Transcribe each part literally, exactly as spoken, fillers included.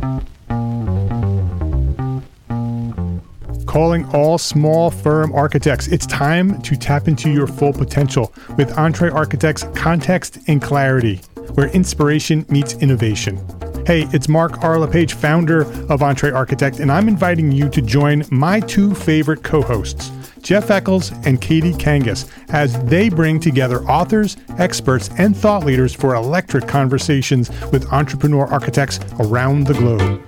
Calling all small firm architects. It's time to tap into your full potential with Entre Architects Context and Clarity, where inspiration meets innovation. Hey, it's Mark R. LePage, founder of Entre Architect, and I'm inviting you to join my two favorite co-hosts, Jeff Eccles and Katie Kangas, as they bring together authors, experts, and thought leaders for electric conversations with entrepreneur architects around the globe.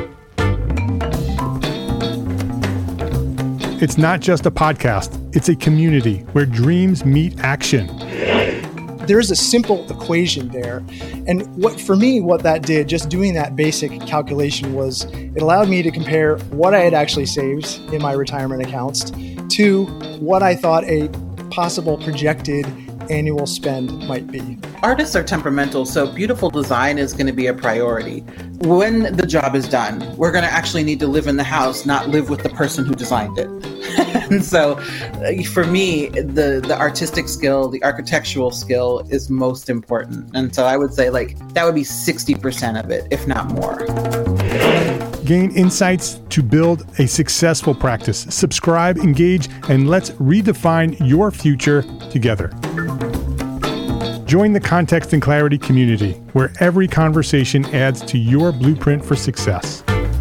It's not just a podcast, it's a community where dreams meet action. There's a simple equation there. And what for me, what that did, just doing that basic calculation, was it allowed me to compare what I had actually saved in my retirement accounts to what I thought a possible projected annual spend might be. Artists are temperamental, so beautiful design is going to be a priority. When the job is done, we're going to actually need to live in the house, not live with the person who designed it. And so uh, for me, the, the artistic skill, the architectural skill is most important. And so I would say like that would be sixty percent of it, if not more. Gain insights to build a successful practice. Subscribe, engage, and let's redefine your future together. Join the Context and Clarity community, where every conversation adds to your blueprint for success.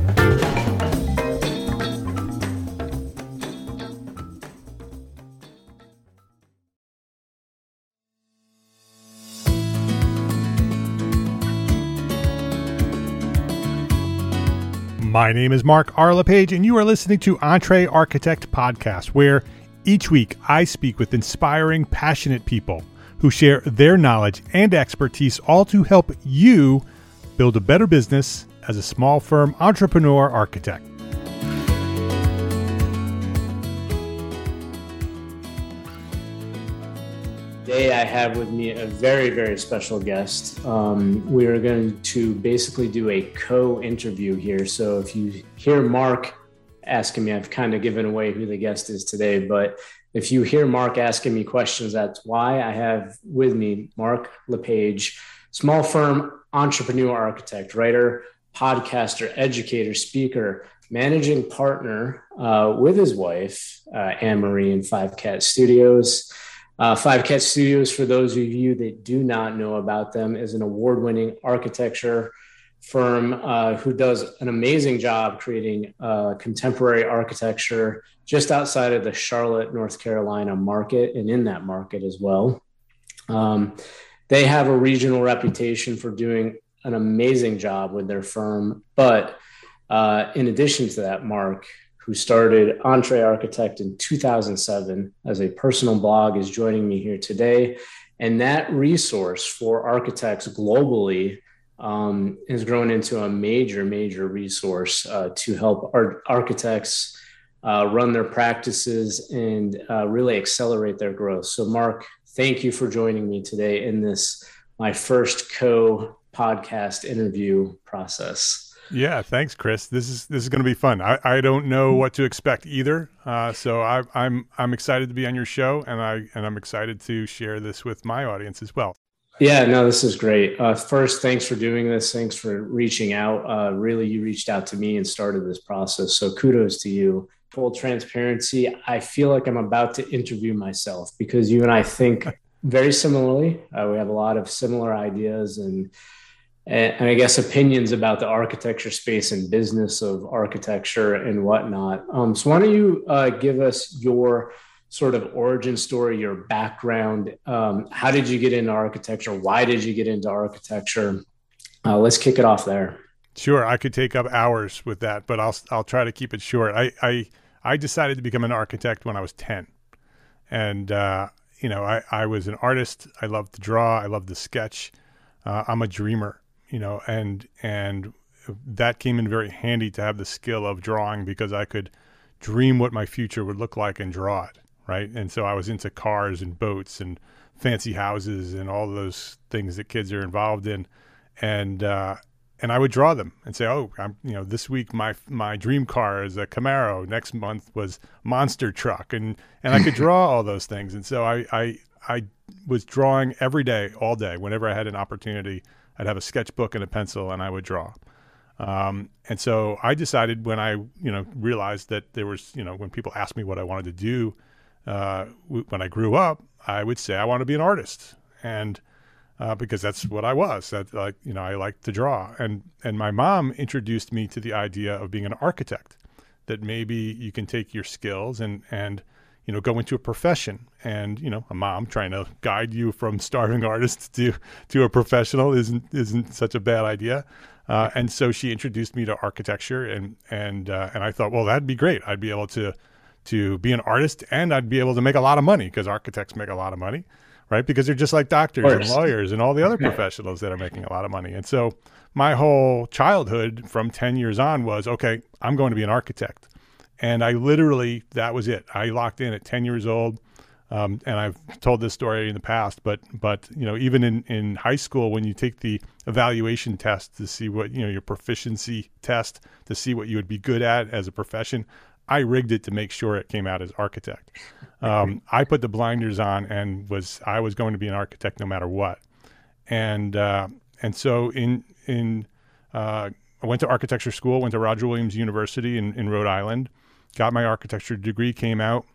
My name is Mark R. LePage, and you are listening to Entre Architect Podcast, where each week I speak with inspiring, passionate people who share their knowledge and expertise, all to help you build a better business as a small firm entrepreneur architect. Today I have with me a very, very special guest. Um, we are going to basically do a co-interview here. So if you hear Mark asking me, I've kind of given away who the guest is today, but if you hear Mark asking me questions, that's why. I have with me Mark LePage, small firm entrepreneur architect, writer, podcaster, educator, speaker, managing partner uh, with his wife, uh, Anne-Marie, in Five Cat Studios. Uh, Five Cat Studios, for those of you that do not know about them, is an award-winning architecture firm uh, who does an amazing job creating uh, contemporary architecture just outside of the Charlotte, North Carolina market, and in that market as well. Um, they have a regional reputation for doing an amazing job with their firm. But uh, in addition to that, Mark, who started Entre Architect in two thousand seven as a personal blog, is joining me here today. And that resource for architects globally um, has grown into a major, major resource uh, to help our architects uh, run their practices and uh, really accelerate their growth. So Mark, thank you for joining me today in this, my first co-podcast interview process. Yeah, thanks, Chris. This is this is going to be fun. I, I don't know what to expect either, uh, so I, I'm I'm excited to be on your show, and I and I'm excited to share this with my audience as well. Yeah, no, this is great. Uh, first, thanks for doing this. Thanks for reaching out. Uh, really, you reached out to me and started this process, so kudos to you. Full transparency, I feel like I'm about to interview myself because you and I think very similarly. Uh, we have a lot of similar ideas and. And I guess opinions about the architecture space and business of architecture and whatnot. Um, so why don't you uh, give us your sort of origin story, your background? Um, how did you get into architecture? Why did you get into architecture? Uh, let's kick it off there. Sure, I could take up hours with that, but I'll I'll try to keep it short. I I, I decided to become an architect when I was ten, and uh, you know I, I was an artist. I loved to draw. I loved to sketch. Uh, I'm a dreamer. You know, and and that came in very handy to have the skill of drawing because I could dream what my future would look like and draw it, right? And so I was into cars and boats and fancy houses and all those things that kids are involved in, and uh, and I would draw them and say, oh, I'm you know this week my my dream car is a Camaro. Next month was monster truck, and and I could draw all those things, and so I I I was drawing every day, all day, whenever I had an opportunity. I'd have a sketchbook and a pencil, and I would draw. Um, and so I decided when I, you know, realized that there was, you know, when people asked me what I wanted to do, uh, w- when I grew up, I would say I want to be an artist. And, uh, because that's what I was, that like, you know, I like to draw. And, and my mom introduced me to the idea of being an architect, that maybe you can take your skills and, and, you know, go into a profession. And, you know, a mom trying to guide you from starving artist to, to a professional isn't, isn't such a bad idea. Uh, and so she introduced me to architecture, and and uh, and I thought, well, that'd be great. I'd be able to to be an artist, and I'd be able to make a lot of money, because architects make a lot of money, right? Because they're just like doctors and lawyers and all the other professionals that are making a lot of money. And so my whole childhood from ten years on was, okay, I'm going to be an architect. And I literally, that was it. I locked in at ten years old. Um, and I've told this story in the past, but but you know, even in, in high school, when you take the evaluation test to see what, you know, your proficiency test to see what you would be good at as a profession, I rigged it to make sure it came out as architect. Um, I put the blinders on and was I was going to be an architect no matter what. And uh, and so in in uh, I went to architecture school, went to Roger Williams University in, in Rhode Island, got my architecture degree, came out.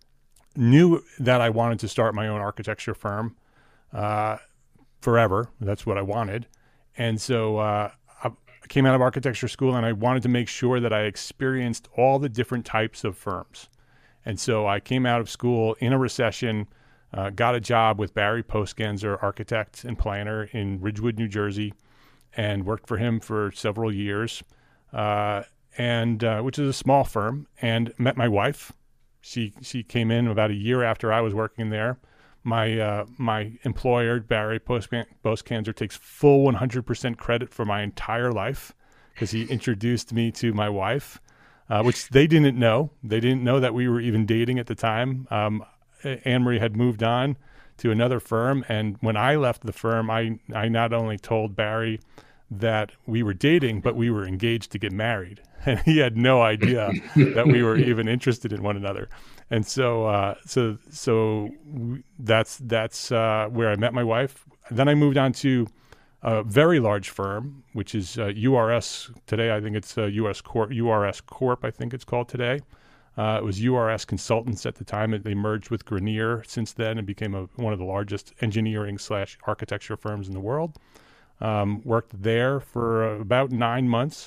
Knew that I wanted to start my own architecture firm uh, forever. That's what I wanted. And so uh, I came out of architecture school, and I wanted to make sure that I experienced all the different types of firms. And so I came out of school in a recession, uh, got a job with Barry Postgenzer, architect and planner in Ridgewood, New Jersey, and worked for him for several years, uh, and uh, which is a small firm, and met my wife. She she came in about a year after I was working there. My uh, my employer, Barry Postgenzer, takes full one hundred percent credit for my entire life, because he introduced me to my wife, uh, which they didn't know. They didn't know that we were even dating at the time. Um, Anne-Marie had moved on to another firm, and when I left the firm, I, I not only told Barry that we were dating, but we were engaged to get married. And he had no idea that we were even interested in one another. And so, uh, so, so that's that's uh, where I met my wife. Then I moved on to a very large firm, which is uh, U R S today. I think it's uh, U S Corp, U R S Corp. I think it's called today. Uh, it was U R S Consultants at the time. They merged with Grenier since then and became a, one of the largest engineering slash architecture firms in the world. Um, worked there for uh, about nine months.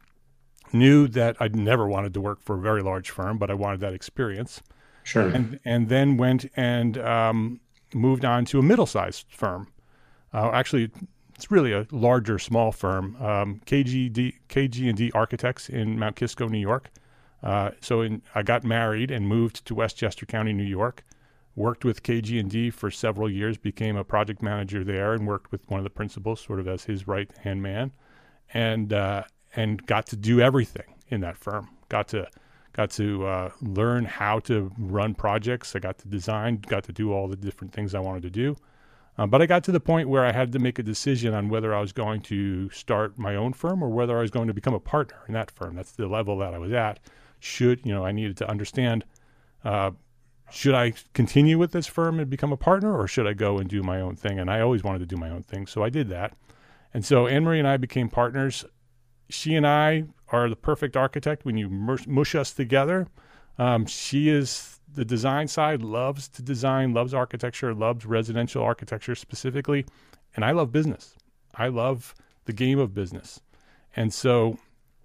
Knew that I'd never wanted to work for a very large firm, but I wanted that experience. Sure. And and then went and um, moved on to a middle-sized firm. Uh, actually, it's really a larger, small firm, um, K G D, K G and D Architects in Mount Kisco, New York. Uh, so in, I got married and moved to Westchester County, New York. Worked with K G and D for several years, became a project manager there, and worked with one of the principals sort of as his right-hand man. And uh, and got to do everything in that firm. Got to got to uh, learn how to run projects. I got to design, got to do all the different things I wanted to do. Uh, but I got to the point where I had to make a decision on whether I was going to start my own firm or whether I was going to become a partner in that firm. That's the level that I was at. Should, you know, I needed to understand, uh, should I continue with this firm and become a partner, or should I go and do my own thing? And I always wanted to do my own thing, so I did that. And so Anne-Marie and I became partners. She and I are the perfect architect when you mush us together. Um, she is the design side, loves to design, loves architecture, loves residential architecture specifically. And I love business. I love the game of business. And so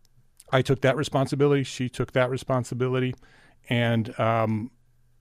I took that responsibility. She took that responsibility. And um,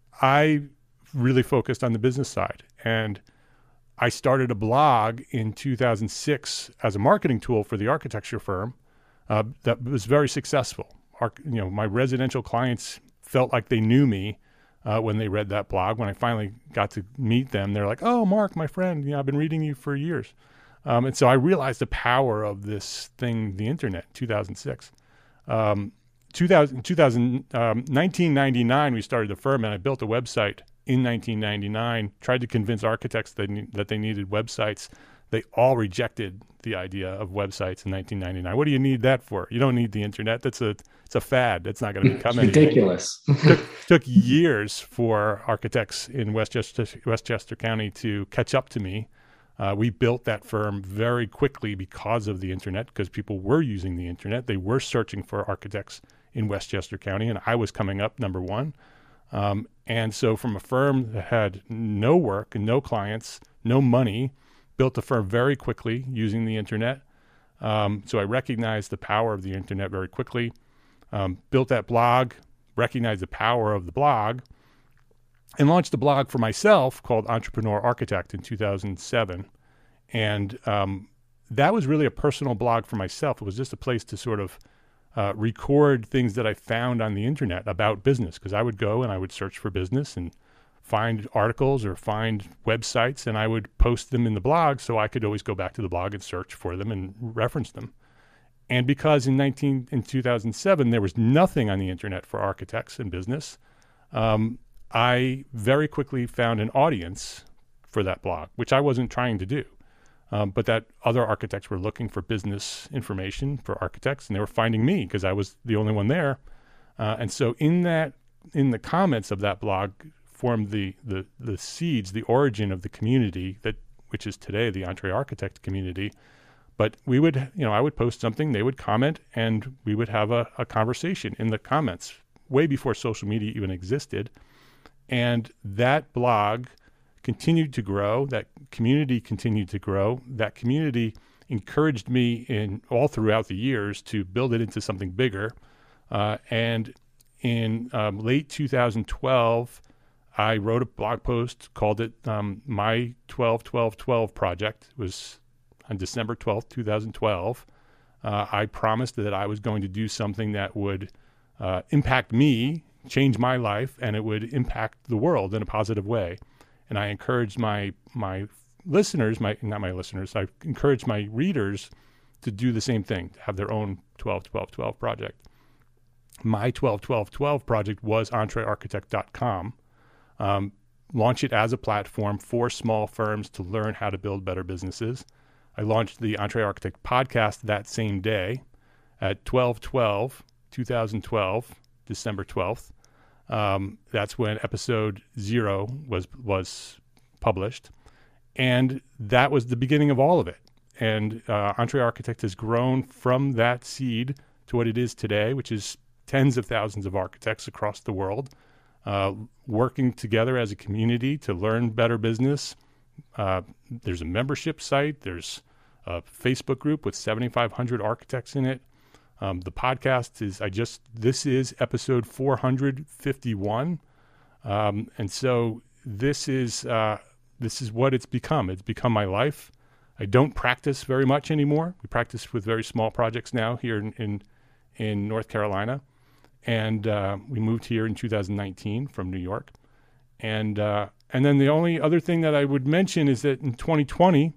I really focused on the business side. And I started a blog in two thousand six as a marketing tool for the architecture firm. Uh, that was very successful. Our, you know, my residential clients felt like they knew me uh, when they read that blog. When I finally got to meet them, they're like, "Oh, Mark, my friend, you know, I've been reading you for years." Um, and so I realized the power of this thing, the internet, two thousand six. Um, two thousand, two thousand, um, nineteen ninety-nine, we started the firm, and I built a website in nineteen ninety-nine, tried to convince architects that, ne- that they needed websites. They all rejected the idea of websites in nineteen ninety-nine. What do you need that for? You don't need the internet. That's a it's a fad. That's not going to become anything. Ridiculous. took, took years for architects in Westchester, Westchester County to catch up to me. Uh, we built that firm very quickly because of the internet, because people were using the internet. They were searching for architects in Westchester County, and I was coming up number one. Um, and so from a firm that had no work and no clients, no money, built a firm very quickly using the internet. Um, so I recognized the power of the internet very quickly, um, built that blog, recognized the power of the blog, and launched a blog for myself called Entrepreneur Architect in two thousand seven. And um, that was really a personal blog for myself. It was just a place to sort of uh, record things that I found on the internet about business, because I would go and I would search for business and find articles or find websites, and I would post them in the blog so I could always go back to the blog and search for them and reference them. And because in nineteen in two thousand seven there was nothing on the internet for architects and business, um, I very quickly found an audience for that blog, which I wasn't trying to do. Um, but that other architects were looking for business information for architects, and they were finding me because I was the only one there. Uh, and so in that, in the comments of that blog formed the, the, the seeds, the origin of the community that, which is today the Entre Architect community. But we would, you know, I would post something, they would comment, and we would have a, a conversation in the comments way before social media even existed. And that blog continued to grow. That community continued to grow. That community encouraged me in all throughout the years to build it into something bigger. Uh, and in um, late two thousand twelve, I wrote a blog post, called it um, My twelve twelve twelve Project. It was on December twelfth, two thousand twelve. Uh, I promised that I was going to do something that would uh, impact me, change my life, and it would impact the world in a positive way. And I encouraged my my listeners, my not my listeners, I encouraged my readers to do the same thing, to have their own twelve twelve twelve project. My twelve twelve twelve project was entre architect dot com. Um, launch it as a platform for small firms to learn how to build better businesses. I launched the Entre Architect podcast that same day at twelve twelve twenty twelve, December twelfth. Um, that's when episode zero was was published. And that was the beginning of all of it. And uh, Entre Architect has grown from that seed to what it is today, which is tens of thousands of architects across the world uh, working together as a community to learn better business. Uh, there's a membership site. There's a Facebook group with seventy-five hundred architects in it. Um, the podcast is, I just, this is episode four hundred fifty-one. Um, and so this is, uh, this is what it's become. It's become my life. I don't practice very much anymore. We practice with very small projects now here in, in, in North Carolina. And uh, we moved here in two thousand nineteen from New York. And, uh, and then the only other thing that I would mention is that in twenty twenty,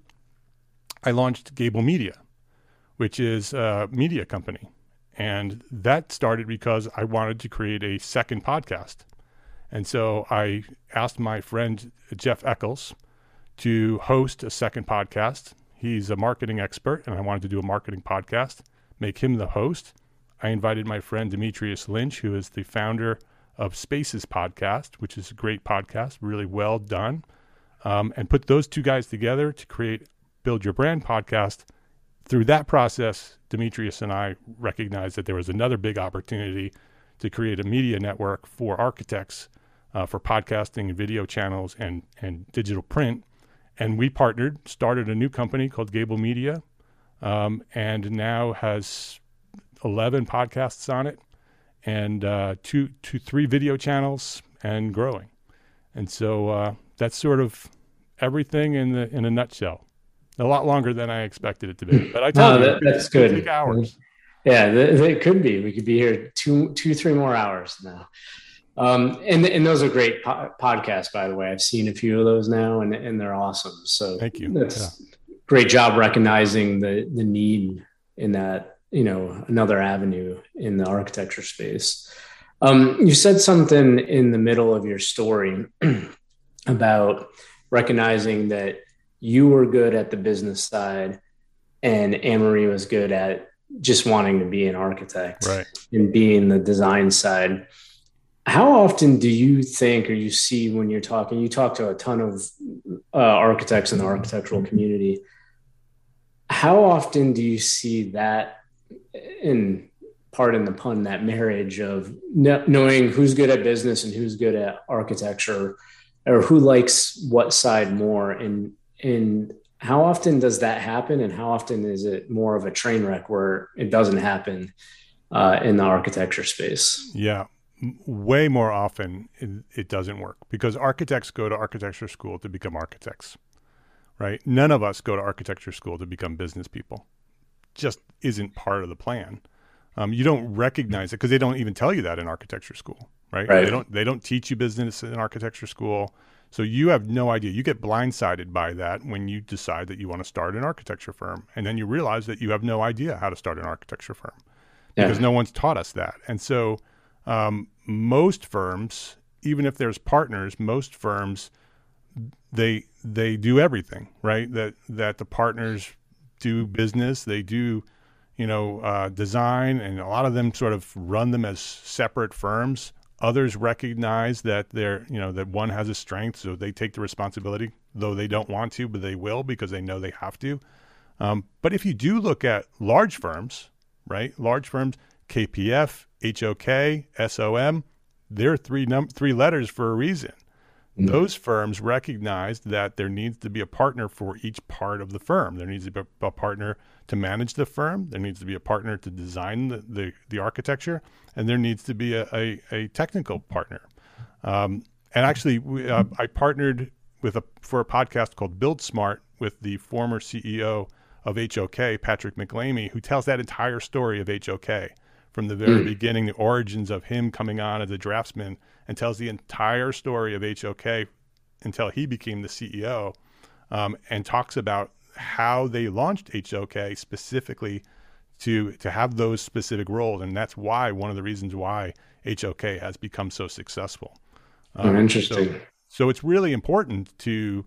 I launched Gable Media, which is a media company. And that started because I wanted to create a second podcast. And so I asked my friend Jeff Eccles to host a second podcast. He's a marketing expert, and I wanted to do a marketing podcast, make him the host. I invited my friend Demetrius Lynch, who is the founder of Spaces Podcast, which is a great podcast, really well done, um, and put those two guys together to create Build Your Brand podcast. Through that process, Demetrius and I recognized that there was another big opportunity to create a media network for architects uh, for podcasting and video channels and, and digital print. And we partnered, started a new company called Gable Media, um, and now has eleven podcasts on it and uh, two, two, three video channels and growing. And so uh, that's sort of everything in the in a nutshell. A lot longer than I expected it to be, but I told no, you that, that's good. Take hours. Yeah, it could be. We could be here two, two, three more hours now. Um, and and those are great po- podcasts, by the way. I've seen a few of those now, and and they're awesome. So thank you. That's yeah. Great job recognizing the the need in that, you know, another avenue in the architecture space. Um, you said something in the middle of your story about recognizing that you were good at the business side and Anne-Marie was good at just wanting to be an architect, right, and being the design side. how often do you think, or you see when you're talking, you talk to a ton of uh, architects in the architectural community. How often do you see that, in pardon the pun, that marriage of knowing who's good at business and who's good at architecture, or who likes what side more? And, and how often does that happen? And how often is it more of a train wreck where it doesn't happen uh, in the architecture space? Yeah. Way more often it, it doesn't work, because architects go to architecture school to become architects, right? None of us go to architecture school to become business people. Just isn't part of the plan. Um, you don't recognize it because they don't even tell you that in architecture school, right? Right. They don't, they don't teach you business in architecture school. So you have no idea. You get blindsided by that when you decide that you want to start an architecture firm. And then you realize that you have no idea how to start an architecture firm because Yeah. no one's taught us that. And so um, most firms, even if there's partners, most firms, they they do everything, right? That that the partners do business, they do, you know, uh, design, and a lot of them sort of run them as separate firms. Others recognize that they're, you know, that one has a strength, so they take the responsibility, though they don't want to, but they will because they know they have to. Um, but if you do look at large firms, right, large firms, K P F, H O K, S O M, they're three num- three letters for a reason. Mm-hmm. Those firms recognize that there needs to be a partner for each part of the firm. There needs to be a partner to manage the firm. There needs to be a partner to design the, the, the architecture, and there needs to be a, a, a technical partner. Um, and actually, we, uh, I partnered with a for a podcast called Build Smart with the former C E O of H O K, Patrick McLamy, who tells that entire story of H O K from the very mm. beginning, the origins of him coming on as a draftsman, and tells the entire story of H O K until he became the C E O, um, and talks about how they launched H O K specifically to to have those specific roles. And that's why, one of the reasons why H O K has become so successful. Um, oh, interesting. So, so it's really important to,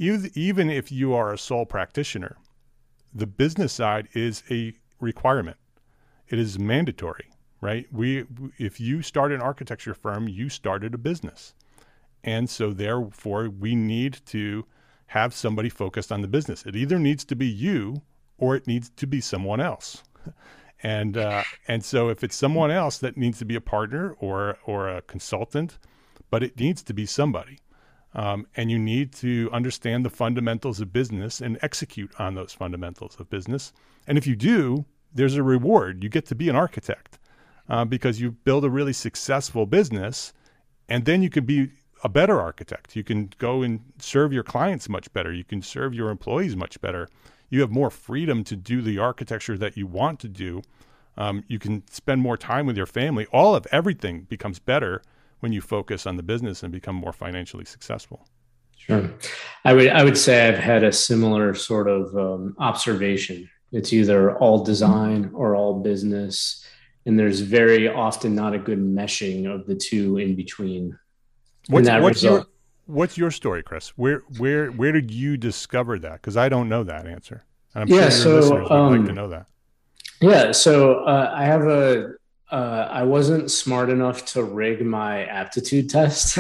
even if you are a sole practitioner, the business side is a requirement. It is mandatory, right? We, if you start an architecture firm, you started a business. And so therefore we need to have somebody focused on the business. It either needs to be you or it needs to be someone else. And, uh, and so if it's someone else, that needs to be a partner or, or a consultant, but it needs to be somebody. Um, and you need to understand the fundamentals of business and execute on those fundamentals of business. And if you do, there's a reward. You get to be an architect uh, because you build a really successful business, and then you can be a better architect. You can go and serve your clients much better. You can serve your employees much better. You have more freedom to do the architecture that you want to do. Um, you can spend more time with your family. All of everything becomes better when you focus on the business and become more financially successful. Sure. I would, I would say I've had a similar sort of um, observation. It's either all design or all business. And there's very often not a good meshing of the two in between. What's, that what's result, your what's your story, Chris? Where where where did you discover that? Because I don't know that answer. And I'm yeah, sure so, your listeners would um, like to know that. Yeah, so uh, I have a uh, I wasn't smart enough to rig my aptitude test.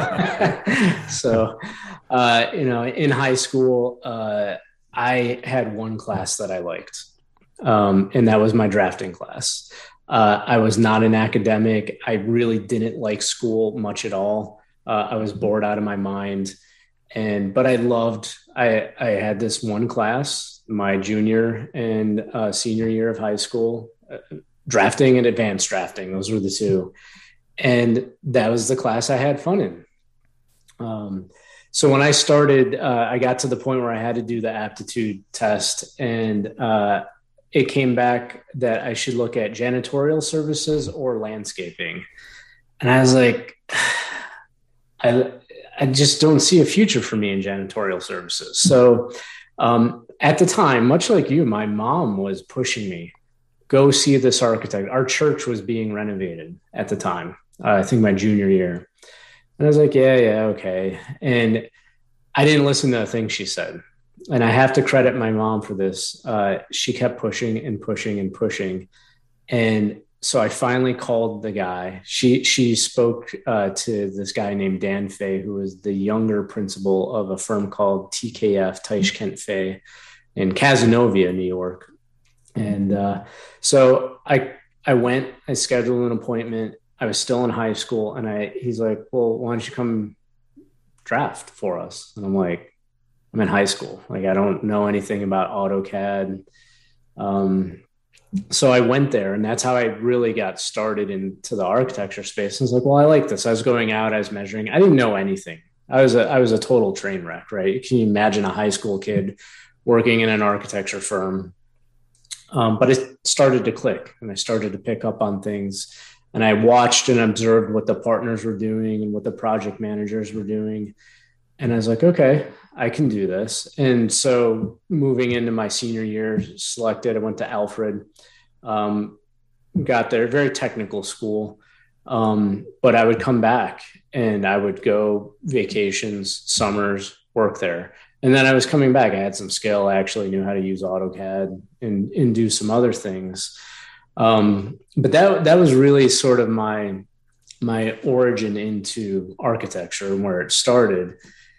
So uh, you know, in high school, uh, I had one class that I liked, um, and that was my drafting class. Uh, I was not an academic. I really didn't like school much at all. Uh, I was bored out of my mind, and but I loved. I I had this one class, my junior and uh, senior year of high school, uh, drafting and advanced drafting. Those were the two, and that was the class I had fun in. Um, so when I started, uh, I got to the point where I had to do the aptitude test, and uh, it came back that I should look at janitorial services or landscaping, and I was like, I I just don't see a future for me in janitorial services. So um, at the time, much like you, my mom was pushing me, go see this architect. Our church was being renovated at the time. Uh, I think my junior year. And I was like, yeah, yeah, okay. And I didn't listen to a thing she said. And I have to credit my mom for this. Uh, she kept pushing and pushing and pushing. And so I finally called the guy. She she spoke uh, to this guy named Dan Fay, who was the younger principal of a firm called T K F, Teisch Kent Fay, in Cazenovia, New York. And uh, so I I went. I scheduled an appointment. I was still in high school, and I he's like, "Well, why don't you come draft for us?" And I'm like, "I'm in high school. Like, I don't know anything about AutoCAD." Um, So I went there, and that's how I really got started into the architecture space. I was like, well, I like this. I was going out, I was measuring. I didn't know anything. I was a, I was a total train wreck, right? Can you imagine a high school kid working in an architecture firm? Um, but it started to click, and I started to pick up on things. And I watched and observed what the partners were doing and what the project managers were doing. And I was like, okay, I can do this. And so moving into my senior year, selected, I went to Alfred, um, got there, very technical school. Um, but I would come back and I would go vacations, summers, work there. And then I was coming back. I had some skill. I actually knew how to use AutoCAD and, and do some other things. Um, but that, that was really sort of my, my origin into architecture and where it started.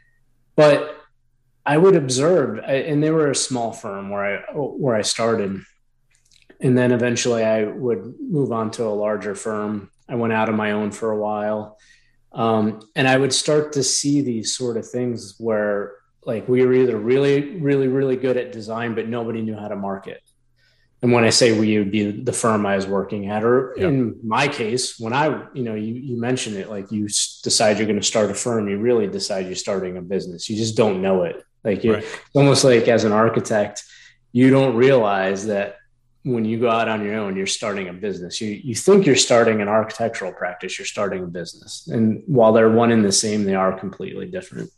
But I would observe, and they were a small firm where I where I started, and then eventually I would move on to a larger firm. I went out on my own for a while, um, and I would start to see these sort of things where, like, we were either really, really, really good at design, but nobody knew how to market. And when I say we, would be the firm I was working at, or yep. in my case, when I, you know, you, you mentioned it, like you decide you're going to start a firm, you really decide you're starting a business. You just don't know it. Like right. It's almost like as an architect, you don't realize that when you go out on your own, you're starting a business. You you think you're starting an architectural practice, you're starting a business. And while they're one and the same, they are completely different.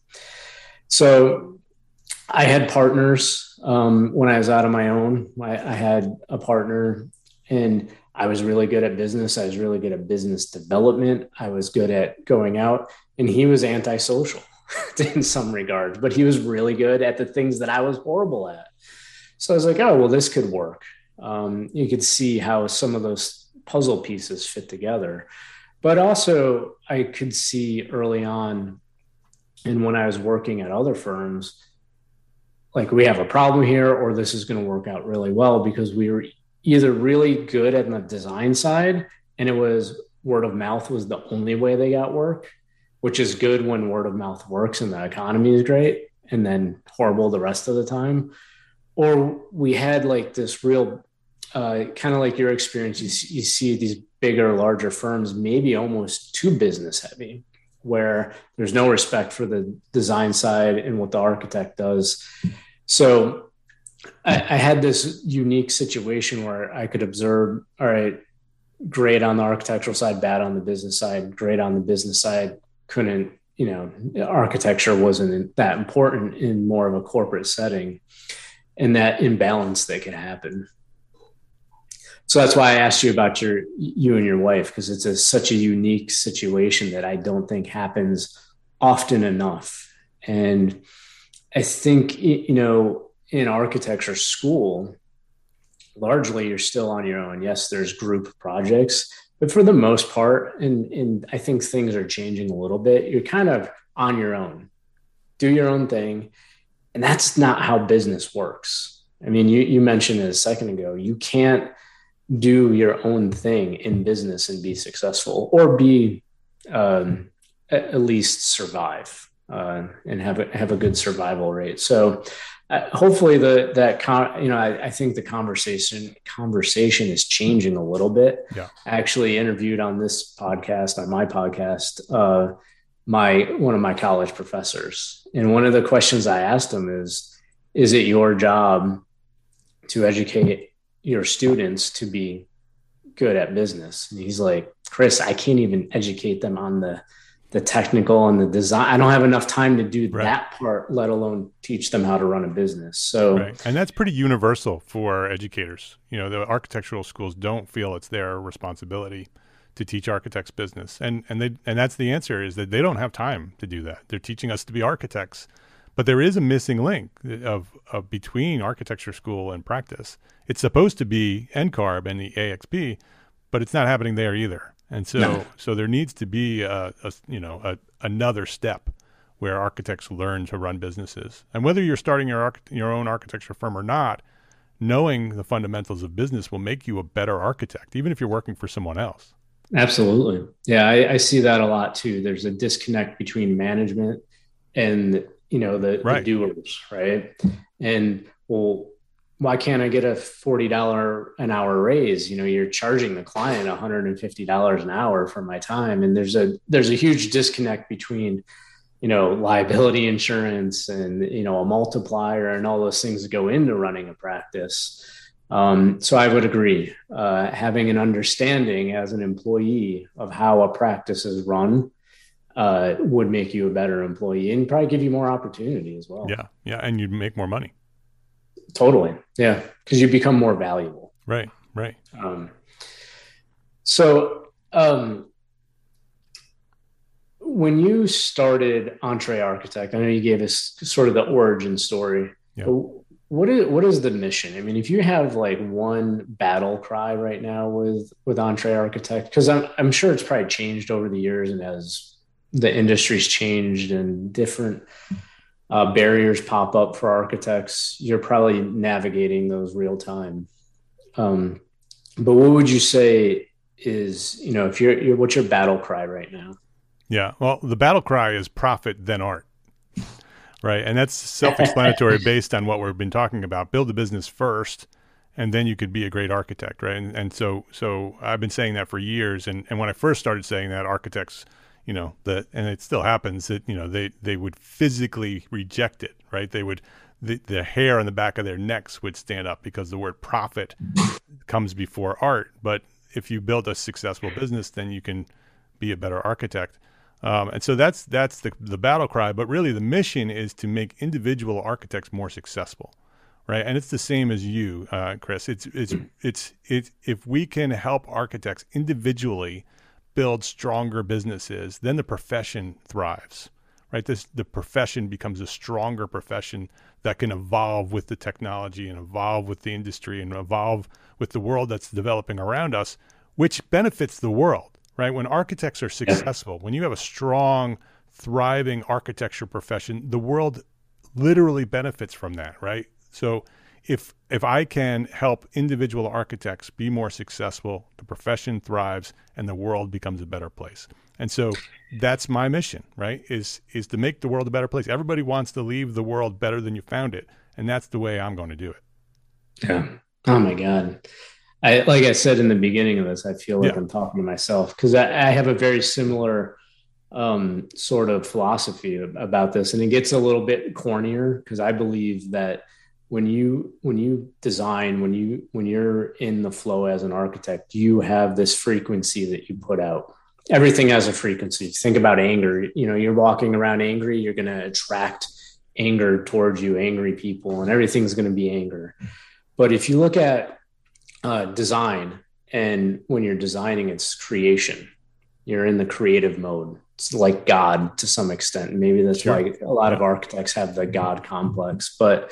So I had partners um, when I was out on my own. I, I had a partner, and I was really good at business. I was really good at business development. I was good at going out, and he was antisocial in some regards, but he was really good at the things that I was horrible at. So I was like, oh, well, this could work. Um, you could see how some of those puzzle pieces fit together. But also I could see early on, and when I was working at other firms, like, we have a problem here, or this is going to work out really well, because we were either really good at the design side, and it was word of mouth was the only way they got work, which is good when word of mouth works and the economy is great, and then horrible the rest of the time. Or we had like this real, uh, kind of like your experience, you, you see these bigger, larger firms, maybe almost too business heavy, where there's no respect for the design side and what the architect does. So I, I had this unique situation where I could observe, all right, great on the architectural side, bad on the business side, great on the business side, couldn't, you know, architecture wasn't that important in more of a corporate setting, and that imbalance that could happen. So that's why I asked you about your, you and your wife, because it's a, such a unique situation that I don't think happens often enough. And I think, you know, in architecture school, largely you're still on your own. Yes, there's group projects, but for the most part, and, and I think things are changing a little bit, you're kind of on your own, do your own thing. And that's not how business works. I mean, you, you mentioned it a second ago, you can't do your own thing in business and be successful, or be um, at least survive uh, and have a, have a good survival rate. So uh, hopefully the, that, con- you know, I, I think the conversation conversation is changing a little bit. Yeah. I actually interviewed on this podcast, on my podcast, uh, my, one of my college professors. And one of the questions I asked him is, is it your job to educate your students to be good at business? And he's like, Chris, I can't even educate them on the, the technical and the design. I don't have enough time to do right. that part, let alone teach them how to run a business. So, right. And that's pretty universal for educators. You know, the architectural schools don't feel it's their responsibility to teach architects business. And, and they, and that's the answer, is that they don't have time to do that. They're teaching us to be architects. But there is a missing link of, of between architecture school and practice. It's supposed to be N C A R B and the A X P, but it's not happening there either. And so, No. so there needs to be a, a you know, a, another step where architects learn to run businesses. And whether you're starting your arch- your own architecture firm or not, knowing the fundamentals of business will make you a better architect, even if you're working for someone else. Absolutely. Yeah, I, I see that a lot too. There's a disconnect between management and, you know, the, Right. the doers, right? And well, why can't I get a forty dollars an hour raise? You know, you're charging the client one hundred fifty dollars an hour for my time. And there's a there's a huge disconnect between, you know, liability insurance and, you know, a multiplier and all those things that go into running a practice. Um, so I would agree, uh, having an understanding as an employee of how a practice is run uh, would make you a better employee and probably give you more opportunity as well. Yeah. Yeah. And you'd make more money. Totally. Yeah. Because you become more valuable. Right. Right. Um, so um, when you started Entree Architect, I know you gave us sort of the origin story. Yeah. But what is what is the mission? I mean, if you have like one battle cry right now with with Entree Architect, because I'm I'm sure it's probably changed over the years, and as the industry's changed and different uh, barriers pop up for architects, you're probably navigating those real time. Um, but what would you say is, you know, if you're, you're what's your battle cry right now? Yeah. Well, the battle cry is profit then art. Right. And that's self-explanatory based on what we've been talking about. Build the business first, and then you could be a great architect. Right. And, and so so I've been saying that for years. And, and when I first started saying that, architects, you know, that, and it still happens that, you know, they, they would physically reject it. Right. They would, the, the hair on the back of their necks would stand up because the word profit comes before art. But if you build a successful business, then you can be a better architect. Um, and so that's that's the the battle cry, but really the mission is to make individual architects more successful, right? And it's the same as you, uh, Chris. It's it's it's it's if we can help architects individually build stronger businesses, then the profession thrives, right? This the profession becomes a stronger profession that can evolve with the technology and evolve with the industry and evolve with the world that's developing around us, which benefits the world. Right? When architects are successful, when you have a strong, thriving architecture profession, the world literally benefits from that, right? So if if I can help individual architects be more successful, the profession thrives and the world becomes a better place. And so that's my mission, right? Is is to make the world a better place. Everybody wants to leave the world better than you found it, and that's the way I'm going to do it. Yeah. Oh my God. I, like I said in the beginning of this, I feel like Yeah. I'm talking to myself because I, I have a very similar um, sort of philosophy about this, and it gets a little bit cornier because I believe that when you when you design, when you when you're in the flow as an architect, you have this frequency that you put out. Everything has a frequency. Think about anger. You know, you're walking around angry, you're going to attract anger towards you, angry people, and everything's going to be anger. But if you look at Uh, design, and when you're designing, it's creation. You're in the creative mode. It's like God to some extent. Maybe that's Sure. why a lot of architects have the God complex. But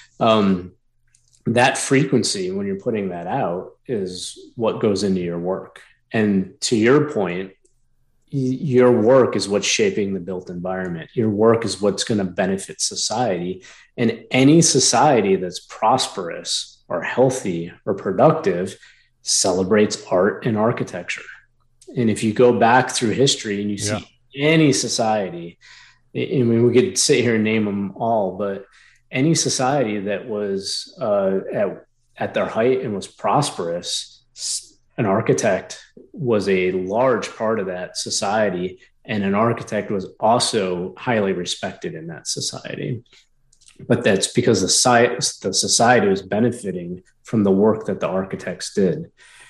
um, that frequency, when you're putting that out, is what goes into your work. And to your point, y- your work is what's shaping the built environment. Your work is what's going to benefit society. And any society that's prosperous or healthy or productive celebrates art and architecture. And if you go back through history and you Yeah. see any society, I mean, we could sit here and name them all, but any society that was uh, at, at their height and was prosperous, an architect was a large part of that society. And an architect was also highly respected in that society. But that's because the, sci- the society was benefiting from the work that the architects did.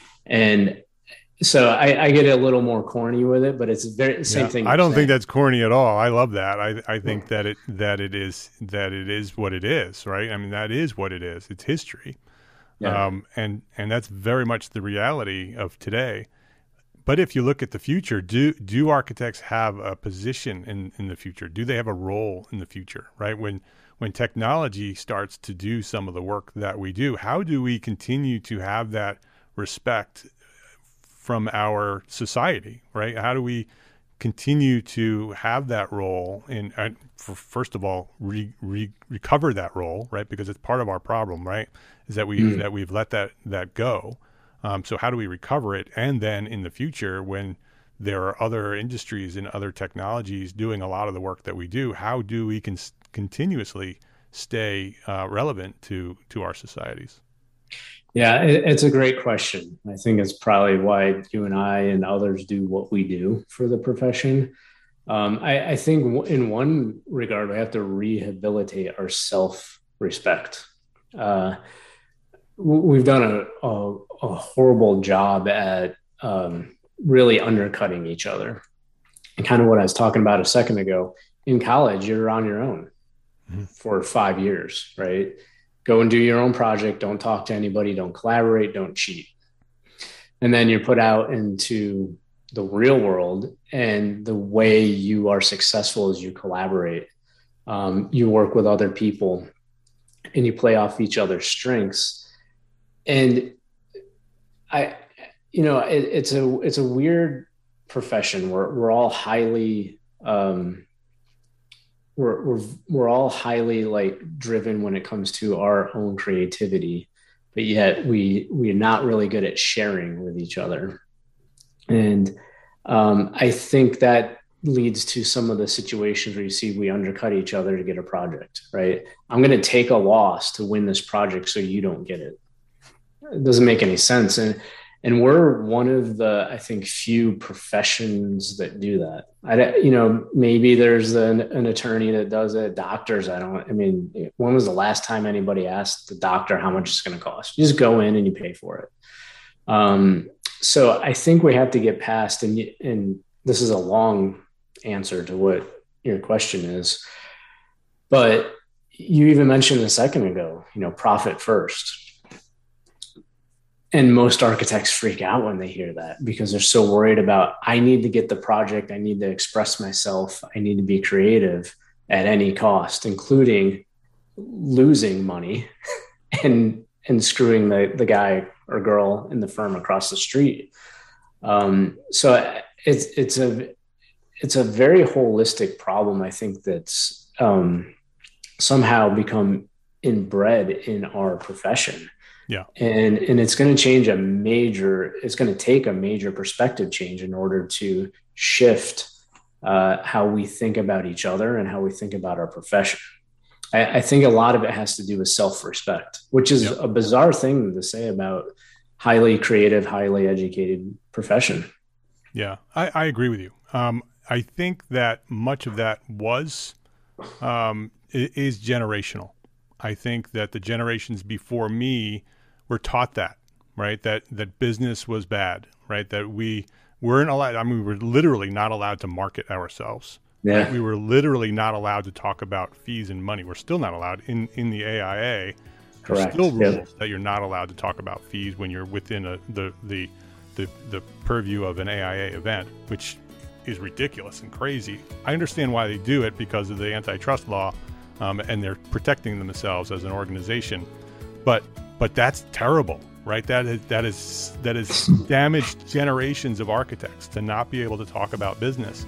And so I, I get a little more corny with it, but it's very same Yeah. thing. I don't you're think saying. that's corny at all. I love that. I I think that it that it is that it is what it is, right? I mean, that is what it is. It's history. Yeah. Um, and and that's very much the reality of today. But if you look at the future, do do architects have a position in, in the future? Do they have a role in the future, right? When when technology starts to do some of the work that we do, how do we continue to have that respect from our society, right? How do we continue to have that role in, and for, first of all, re, re, recover that role, right? Because it's part of our problem, right? Is that we mm. that we've let that that go. Um, so how do we recover it? And then in the future, when there are other industries and other technologies doing a lot of the work that we do, how do we can continuously stay uh, relevant to to our societies? Yeah, it, it's a great question. I think it's probably why you and I and others do what we do for the profession. Um, I, I think in one regard, we have to rehabilitate our self-respect. Uh, we've done a, a, a horrible job at um, really undercutting each other. And kind of what I was talking about a second ago, in college, you're on your own mm-hmm. for five years, right? Go and do your own project. Don't talk to anybody. Don't collaborate. Don't cheat. And then you're put out into the real world, and the way you are successful is you collaborate. Um, you work with other people, and you play off each other's strengths. And I, you know, it, it's a it's a weird profession. We're we're all highly. Um, We're, we're we're all highly like driven when it comes to our own creativity, but yet we we're not really good at sharing with each other. And um, I think that leads to some of the situations where you see we undercut each other to get a project, right? I'm going to take a loss to win this project so you don't get it. It doesn't make any sense. And And we're one of the, I think, few professions that do that. I, you know, maybe there's an, an attorney that does it. Doctors, I don't, I mean, when was the last time anybody asked the doctor how much it's going to cost? You just go in and you pay for it. Um, so I think we have to get past, and, and this is a long answer to what your question is, but you even mentioned a second ago, you know, profit first. And most architects freak out when they hear that because they're so worried about, I need to get the project. I need to express myself. I need to be creative at any cost, including losing money and, and screwing the, the guy or girl in the firm across the street. Um, so it's, it's a, it's a very holistic problem. I think that's um, somehow become inbred in our profession. Yeah. And, and it's going to change a major, it's going to take a major perspective change in order to shift uh, how we think about each other and how we think about our profession. I, I think a lot of it has to do with self-respect, which is yep. a bizarre thing to say about highly creative, highly educated profession. Yeah, I, I agree with you. Um, I think that much of that was, um, is generational. I think that the generations before me were taught that, right? That that business was bad, right? That we weren't allowed, I mean, we were literally not allowed to market ourselves. Yeah. Right? We were literally not allowed to talk about fees and money. We're still not allowed in, in the A I A. There's Correct. still rules yep. that you're not allowed to talk about fees when you're within a, the, the, the, the purview of an A I A event, which is ridiculous and crazy. I understand why they do it because of the antitrust law. Um, and they're protecting themselves as an organization, but but that's terrible, right? That is that is that is damaged generations of architects to not be able to talk about business.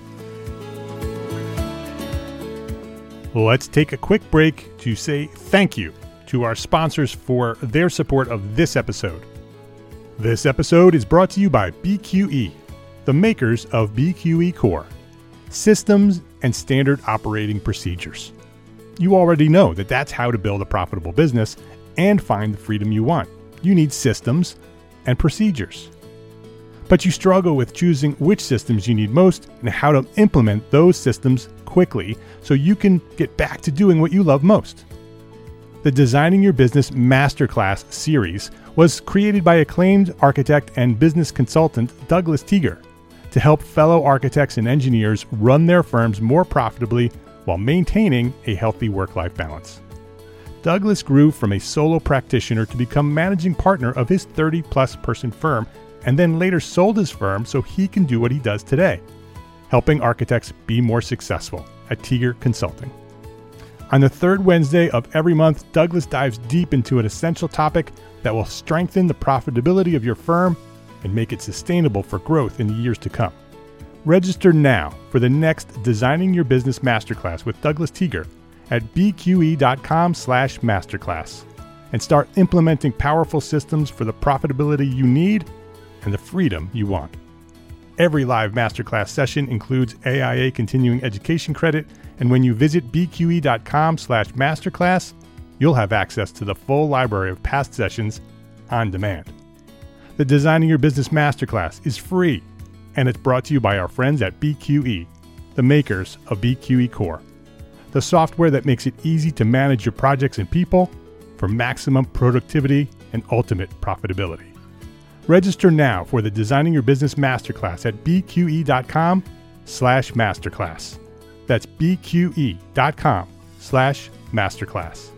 Let's take a quick break to say thank you to our sponsors for their support of this episode. This episode is brought to you by B Q E, the makers of B Q E Core, systems and standard operating procedures. You already know that that's how to build a profitable business and find the freedom you want. You need systems and procedures. But you struggle with choosing which systems you need most and how to implement those systems quickly so you can get back to doing what you love most. The Designing Your Business Masterclass series was created by acclaimed architect and business consultant Douglas Teager to help fellow architects and engineers run their firms more profitably while maintaining a healthy work-life balance. Douglas grew from a solo practitioner to become managing partner of his thirty-plus person firm, and then later sold his firm so he can do what he does today, helping architects be more successful at Teager Consulting. On the third Wednesday of every month, Douglas dives deep into an essential topic that will strengthen the profitability of your firm and make it sustainable for growth in the years to come. Register now for the next Designing Your Business Masterclass with Douglas Teager at b q e dot com slash masterclass and start implementing powerful systems for the profitability you need and the freedom you want. Every live masterclass session includes A I A continuing education credit, and when you visit b q e dot com slash masterclass, you'll have access to the full library of past sessions on demand. The Designing Your Business Masterclass is free, and it's brought to you by our friends at B Q E, the makers of B Q E Core, the software that makes it easy to manage your projects and people for maximum productivity and ultimate profitability. Register now for the Designing Your Business Masterclass at b q e dot com slash masterclass. That's b q e dot com slash masterclass.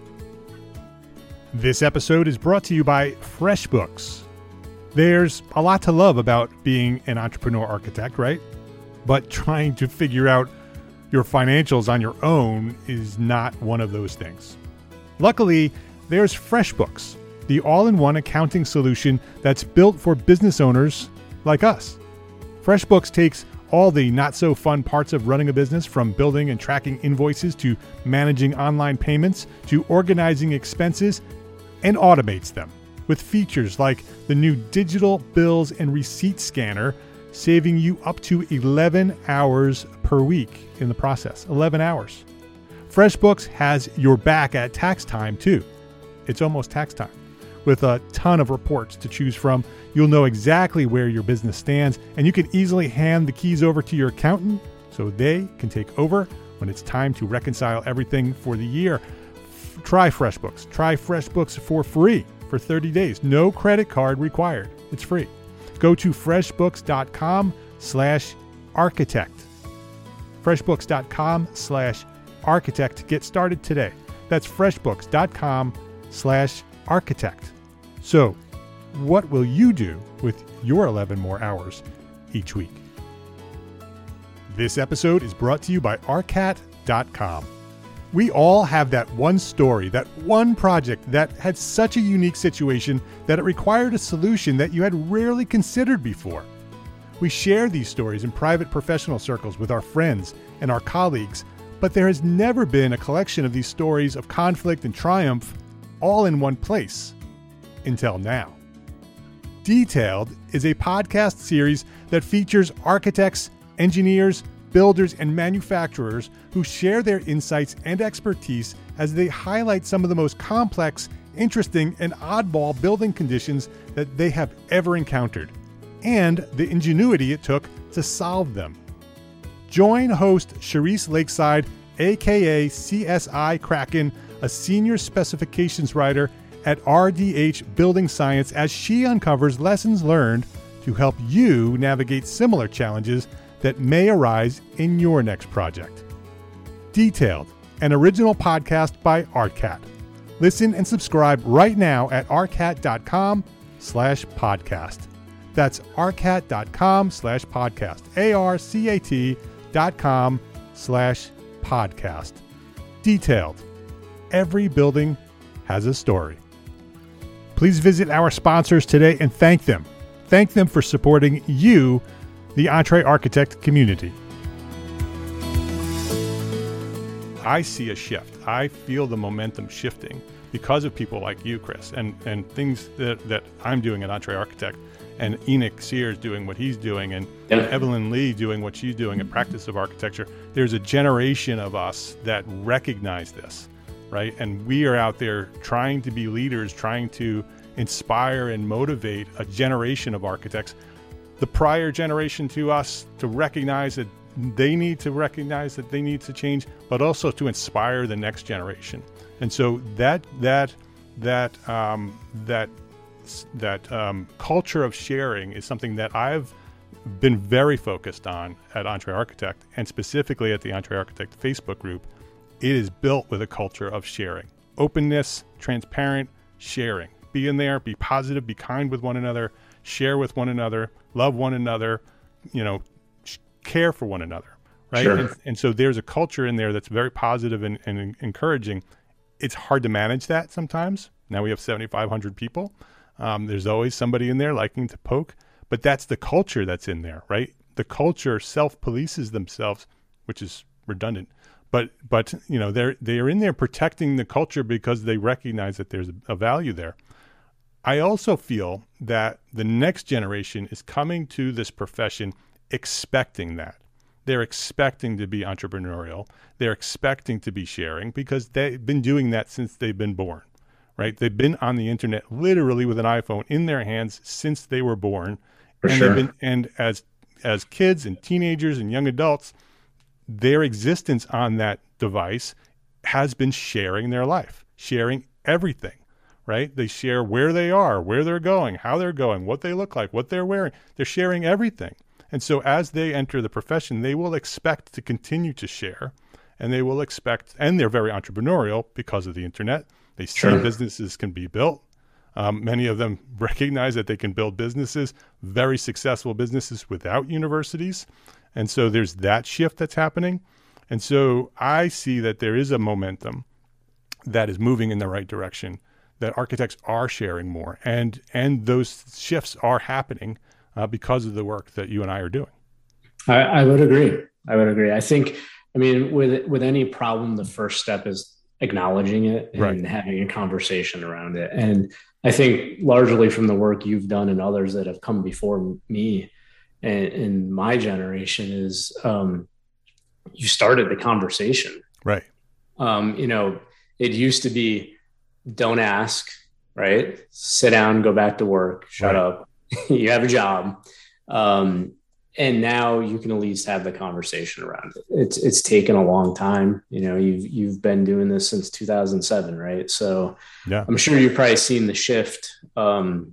This episode is brought to you by FreshBooks. There's a lot to love about being an entrepreneur architect, right? But trying to figure out your financials on your own is not one of those things. Luckily, there's FreshBooks, the all-in-one accounting solution that's built for business owners like us. FreshBooks takes all the not-so-fun parts of running a business, from building and tracking invoices to managing online payments to organizing expenses, and automates them with features like the new digital bills and receipt scanner, saving you up to eleven hours per week in the process. eleven hours. FreshBooks has your back at tax time too. It's almost tax time. With a ton of reports to choose from, you'll know exactly where your business stands, and you can easily hand the keys over to your accountant so they can take over when it's time to reconcile everything for the year. F- try FreshBooks. Try FreshBooks for free for thirty days. No credit card required. It's free. Go to freshbooks.com slash architect. freshbooks.com slash architect to get started today. That's freshbooks.com slash architect. So, what will you do with your eleven more hours each week? This episode is brought to you by R C A T dot com. We all have that one story, that one project that had such a unique situation that it required a solution that you had rarely considered before. We share these stories in private professional circles with our friends and our colleagues, but there has never been a collection of these stories of conflict and triumph all in one place until now. Detailed is a podcast series that features architects, engineers, builders, and manufacturers who share their insights and expertise as they highlight some of the most complex, interesting, and oddball building conditions that they have ever encountered, and the ingenuity it took to solve them. Join host Charisse Lakeside, aka C S I Kraken, a senior specifications writer at R D H Building Science, as she uncovers lessons learned to help you navigate similar challenges that may arise in your next project. Detailed, an original podcast by R C A T. Listen and subscribe right now at arcat.com slash podcast. That's arcat.com slash podcast. A-R-C-A-T dot com slash podcast. Detailed. Every building has a story. Please visit our sponsors today and thank them. Thank them for supporting you, the EntreArchitect community. I see a shift. I feel the momentum shifting because of people like you, Chris, and, and things that, that I'm doing at EntreArchitect, and Enoch Sears doing what he's doing, and, and Evelyn Lee doing what she's doing at Practice of Architecture. There's a generation of us that recognize this, right? And we are out there trying to be leaders, trying to inspire and motivate a generation of architects, the prior generation to us, to recognize that they need to recognize that they need to change, but also to inspire the next generation. And so that that that um, that that um, culture of sharing is something that I've been very focused on at EntreArchitect, and specifically at the EntreArchitect Facebook group. It is built with a culture of sharing, openness, transparent sharing. Be in there, be positive, be kind with one another, share with one another, love one another, you know, care for one another, right? Sure. And, and so there's a culture in there that's very positive and, and encouraging. It's hard to manage that sometimes. Now we have seventy-five hundred people. Um, there's always somebody in there liking to poke, but that's the culture that's in there, right? The culture self-polices themselves, which is redundant, but but you know they're they're in there protecting the culture because they recognize that there's a, a value there. I also feel that the next generation is coming to this profession expecting that. They're expecting to be entrepreneurial. They're expecting to be sharing because they've been doing that since they've been born, right? They've been on the internet literally with an iPhone in their hands since they were born. For and sure. They've been, and as as kids and teenagers and young adults, their existence on that device has been sharing their life, sharing everything, right? They share where they are, where they're going, how they're going, what they look like, what they're wearing. They're sharing everything. And so as they enter the profession, they will expect to continue to share, and they will expect, and they're very entrepreneurial because of the internet. They see Sure. businesses can be built. Um, many of them recognize that they can build businesses, very successful businesses without universities. And so there's that shift that's happening. And so I see that there is a momentum that is moving in the right direction, that architects are sharing more, and and those shifts are happening uh, because of the work that you and I are doing. I, I would agree. I would agree. I think, I mean, with with any problem, the first step is acknowledging it and Right. having a conversation around it. And I think largely from the work you've done and others that have come before me and in my generation is um, you started the conversation. Right. Um, you know, it used to be don't ask, right? Sit down, go back to work, shut Right. up. You have a job. Um, and now you can at least have the conversation around it. It's it's taken a long time. You know, you've you've been doing this since two thousand seven, right? So Yeah. I'm sure you've probably seen the shift um,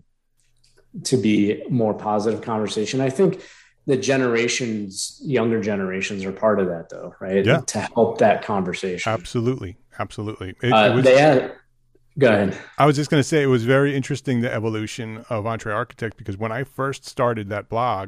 to be more positive conversation. I think the generations, younger generations are part of that though, right? Yeah. To help that conversation. Absolutely. Absolutely. It, Uh, it was, they had, go ahead. I was just going to say it was very interesting, the evolution of Entre Architect, because when I first started that blog,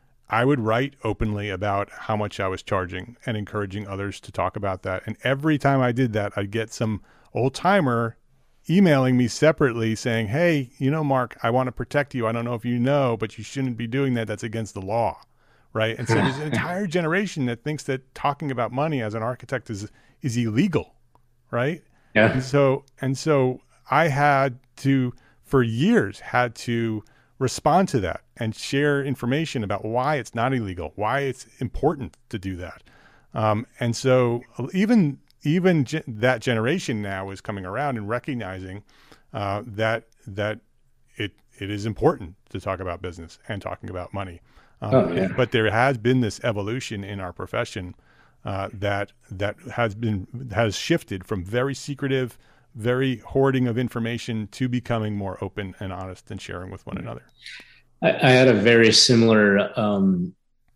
I would write openly about how much I was charging and encouraging others to talk about that. And every time I did that, I'd get some old timer emailing me separately saying, hey, you know, Mark, I want to protect you. I don't know if you know, but you shouldn't be doing that. That's against the law. Right. And so there's an entire generation that thinks that talking about money as an architect is, is illegal. Right. Yeah. And so, and so I had to, for years, had to respond to that and share information about why it's not illegal, why it's important to do that. Um, and so even even ge- that generation now is coming around and recognizing uh, that that it it is important to talk about business and talking about money. Um, Oh, yeah. But there has been this evolution in our profession uh, that that has been has shifted from very secretive, very hoarding of information to becoming more open and honest and sharing with one another. I, I had a very similar, um,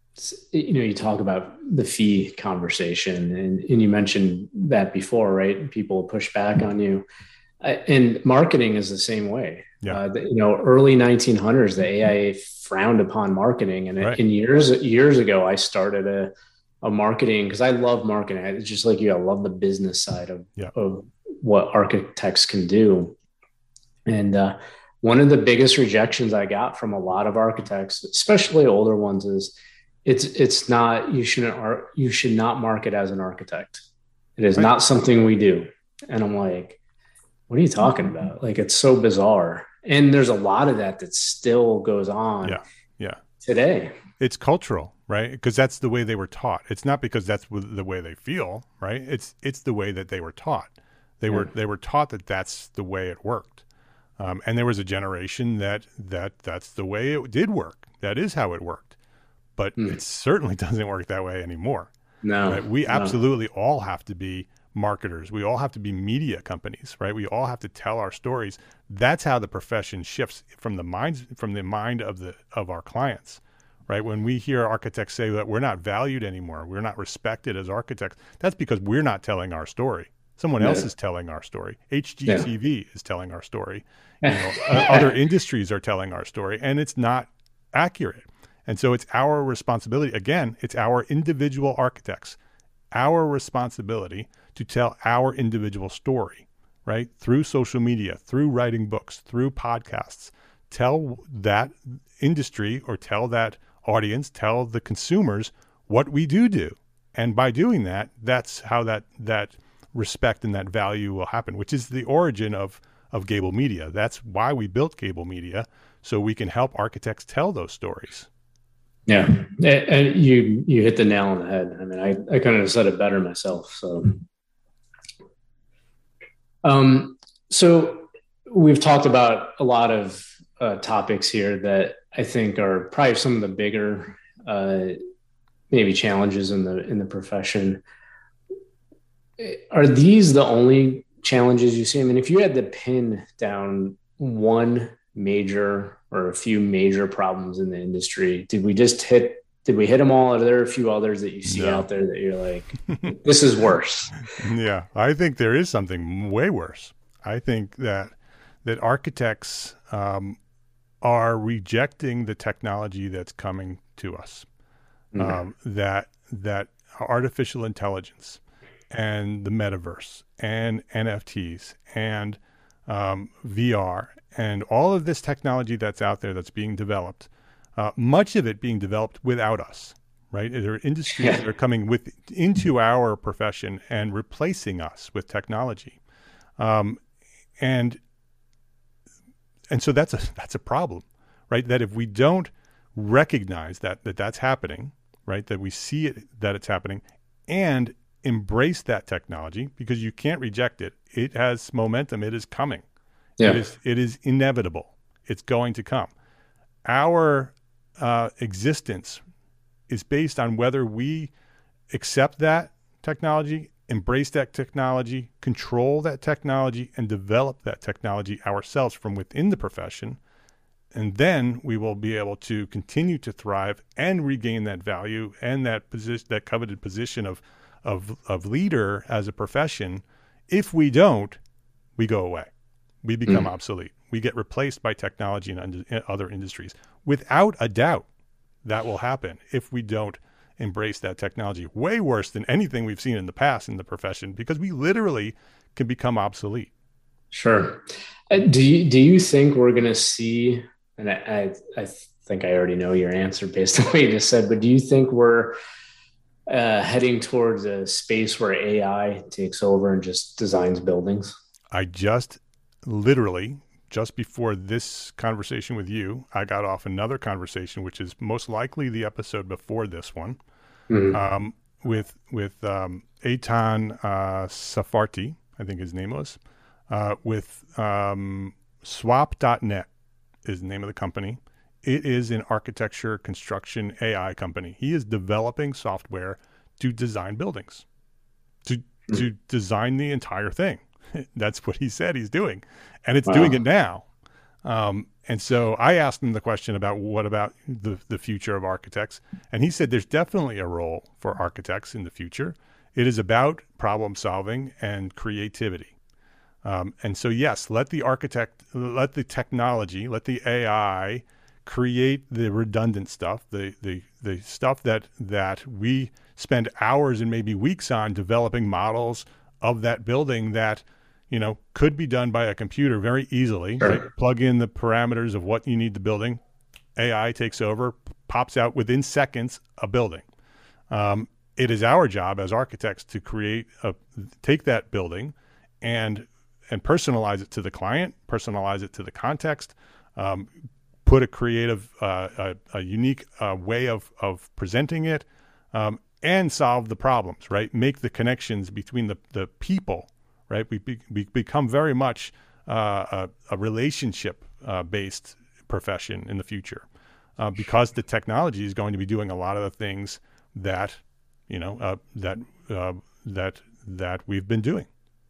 you know, you talk about the fee conversation and, and you mentioned that before, right? People push back on you. I, and marketing is the same way. Yeah. Uh, the, you know, early nineteen hundreds, the A I A frowned upon marketing. And, Right. and years, years ago, I started a, a marketing because I love marketing. I, just like you, I love the business side of, Yeah. of what architects can do. And uh, one of the biggest rejections I got from a lot of architects, especially older ones, is it's it's not you shouldn't ar- you should not market as an architect. It is Right. not something we do. And I'm like, what are you talking about? Like, it's so bizarre. And there's a lot of that that still goes on Yeah. Yeah. today. It's cultural, right? Because that's the way they were taught. It's not because that's w- the way they feel, right? It's it's the way that they were taught. They Yeah. were they were taught that that's the way it worked. Um, and there was a generation that that that's the way it did work. That is how it worked. But Mm. it certainly doesn't work that way anymore. No, Right? We no. absolutely all have to be marketers. We all have to be media companies, right? We all have to tell our stories. That's how the profession shifts from the minds from the mind of the of our clients, right? When we hear architects say that we're not valued anymore, we're not respected as architects, that's because we're not telling our story. Someone Yeah. else is telling our story. H G T V is telling our story. You know, uh, other industries are telling our story, and it's not accurate. And so it's our responsibility. Again, it's our individual architects, our responsibility to tell our individual story, right? Through social media, through writing books, through podcasts, tell that industry or tell that audience, tell the consumers what we do do. And by doing that, that's how that that respect and that value will happen, which is the origin of, of Gable Media. That's why we built Gable Media, so we can help architects tell those stories. Yeah, and you you hit the nail on the head. I mean, I, I kind of said it better myself. So, um, so we've talked about a lot of uh, topics here that I think are probably some of the bigger, uh, maybe challenges in the in the profession. Are these the only challenges you see? I mean, if you had to pin down one major or a few major problems in the industry, did we just hit, did we hit them all? Are there a few others that you see No. out there that you're like, this is worse? Yeah, I think there is something way worse. I think that that architects um, are rejecting the technology that's coming to us. Okay. Um, that that artificial intelligence and the metaverse and N F Ts and um, V R and all of this technology that's out there that's being developed, uh, much of it being developed without us, right? There are industries Yeah. that are coming with into our profession and replacing us with technology, um, and and so that's a that's a problem, right? That if we don't recognize that that that's happening, right? That we see it, that it's happening, and embrace that technology, because you can't reject it. It has momentum. It is coming. Yeah. It is it is inevitable. It's going to come. Our uh, existence is based on whether we accept that technology, embrace that technology, control that technology, and develop that technology ourselves from within the profession. And then we will be able to continue to thrive and regain that value and that position, that coveted position of of of leader as a profession. If we don't, we go away. We become Mm. obsolete. We get replaced by technology and und- other industries. Without a doubt, that will happen if we don't embrace that technology. Way worse than anything we've seen in the past in the profession, because we literally can become obsolete. Sure. Uh, Do you, do you think we're going to see, and I, I, I think I already know your answer based on what you just said, but do you think we're uh, heading towards a space where A I takes over and just designs buildings? I just literally, just before this conversation with you, I got off another conversation, which is most likely the episode before this one, Mhm. um, with with um, Eitan uh, Safarti, I think his name was, uh, with um, swap dot net is the name of the company. It is an architecture construction A I company. He is developing software to design buildings, to Mm. to design the entire thing. That's what he said he's doing, and it's Wow. doing it now. Um, and so I asked him the question about what about the, the future of architects, and he said there's definitely a role for architects in the future. It is about problem solving and creativity. Um, and so, yes, let the architect, let the technology, let the A I create the redundant stuff, the the the stuff that that we spend hours and maybe weeks on developing models of that building that, you know, could be done by a computer very easily. Sure. Right? Plug in the parameters of what you need the building. A I takes over, pops out within seconds a building. Um, it is our job as architects to create a take that building and and personalize it to the client, personalize it to the context, um, put a creative, uh, a, a unique uh, way of of presenting it, um, and solve the problems. Right, make the connections between the the people. Right, we be, we become very much uh, a, a relationship uh, based profession in the future, uh, because the technology is going to be doing a lot of the things that you know uh, that uh, that that we've been doing.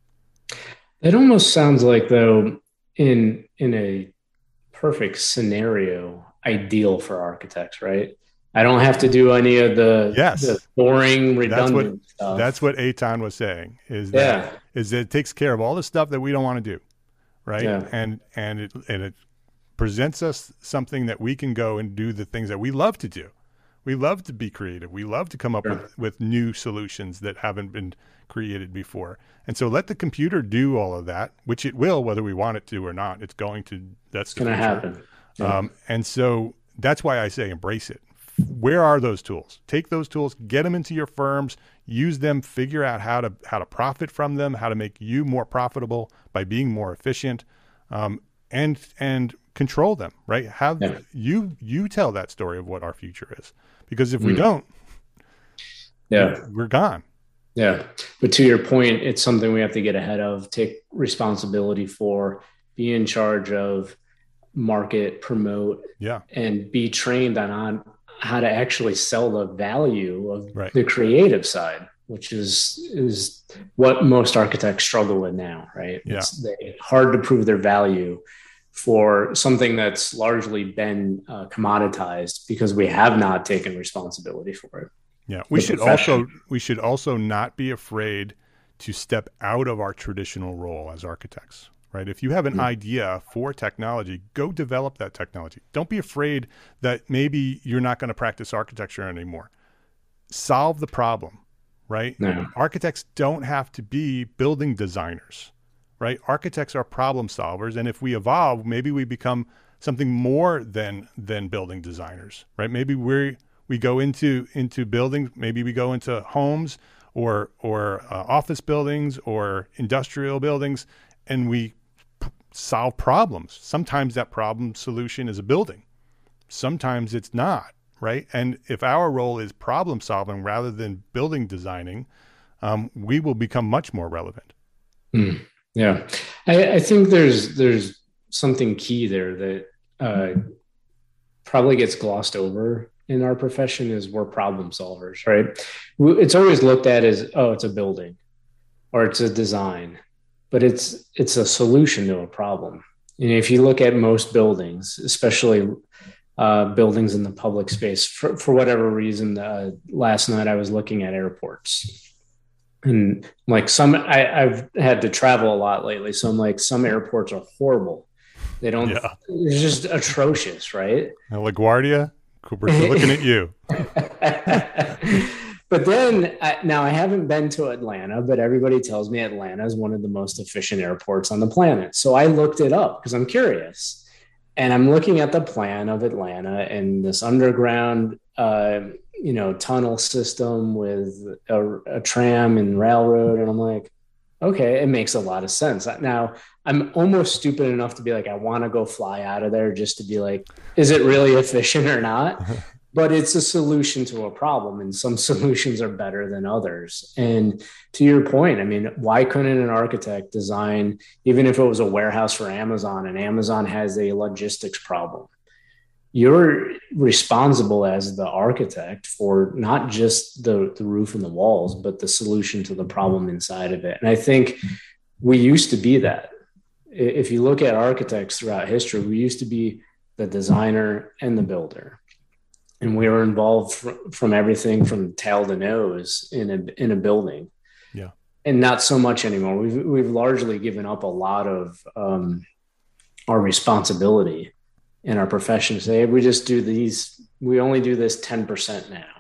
It almost sounds like, though, in in a perfect scenario, ideal for architects, right? I don't have to do any of the, Yes. the boring, That's what redundant stuff. that's what Eitan was saying. Is that yeah, is that it takes care of all the stuff that we don't want to do, right? Yeah. And and it and it presents us something that we can go and do the things that we love to do. We love to be creative. We love to come up Sure. with, with new solutions that haven't been created before. And so let the computer do all of that, which it will, whether we want it to or not. It's going to. That's it's going to happen. Yeah. Um, and so that's why I say embrace it. Where are those tools? Take those tools, get them into your firms, use them, figure out how to how to profit from them, how to make you more profitable by being more efficient, um, and and control them. Right? Have yeah. you you tell that story of what our future is, because if mm. we don't, yeah, we're gone. Yeah, but to your point, it's something we have to get ahead of, take responsibility for, be in charge of, market, promote, yeah, and be trained on on. how to actually sell the value of right. the creative side, which is is what most architects struggle with now, right? Yeah. It's they, hard to prove their value for something that's largely been uh, commoditized because we have not taken responsibility for it. Yeah, we should also we should also not be afraid to step out of our traditional role as architects. Right. If you have an mm-hmm. idea for technology, go develop that technology. Don't be afraid that maybe you're not going to practice architecture anymore. Solve the problem, right? No. Architects don't have to be building designers, right? Architects are problem solvers. And if we evolve, maybe we become something more than than building designers, right? Maybe we we go into into buildings, maybe we go into homes or or uh, office buildings or industrial buildings, and we solve problems. Sometimes that problem solution is a building. Sometimes it's not, right? And if our role is problem solving rather than building designing, um, we will become much more relevant. Mm, yeah, I, I think there's there's something key there that uh, probably gets glossed over in our profession is we're problem solvers, right? It's always looked at as, oh, it's a building or it's a design. But it's it's a solution to a problem. And if you look at most buildings, especially uh, buildings in the public space, for, for whatever reason, uh, last night I was looking at airports. And like some, I, I've had to travel a lot lately. So I'm like, some airports are horrible. They don't, yeah. It's just atrocious, right? Now, LaGuardia, Cooper's looking at you. But then, I, now I haven't been to Atlanta, but everybody tells me Atlanta is one of the most efficient airports on the planet. So I looked it up because I'm curious. And I'm looking at the plan of Atlanta and this underground, uh, you know, tunnel system with a, a tram and railroad. And I'm like, okay, it makes a lot of sense. Now, I'm almost stupid enough to be like, I want to go fly out of there just to be like, is it really efficient or not? But it's a solution to a problem, and some solutions are better than others. And to your point, I mean, why couldn't an architect design, even if it was a warehouse for Amazon and Amazon has a logistics problem? You're responsible as the architect for not just the, the roof and the walls, but the solution to the problem inside of it. And I think we used to be that. If you look at architects throughout history, we used to be the designer and the builder. And we were involved fr- from everything from tail to nose in a in a building. Yeah, and not so much anymore. We've we've largely given up a lot of um, our responsibility in our profession. Say we just do these. We only do this ten percent now,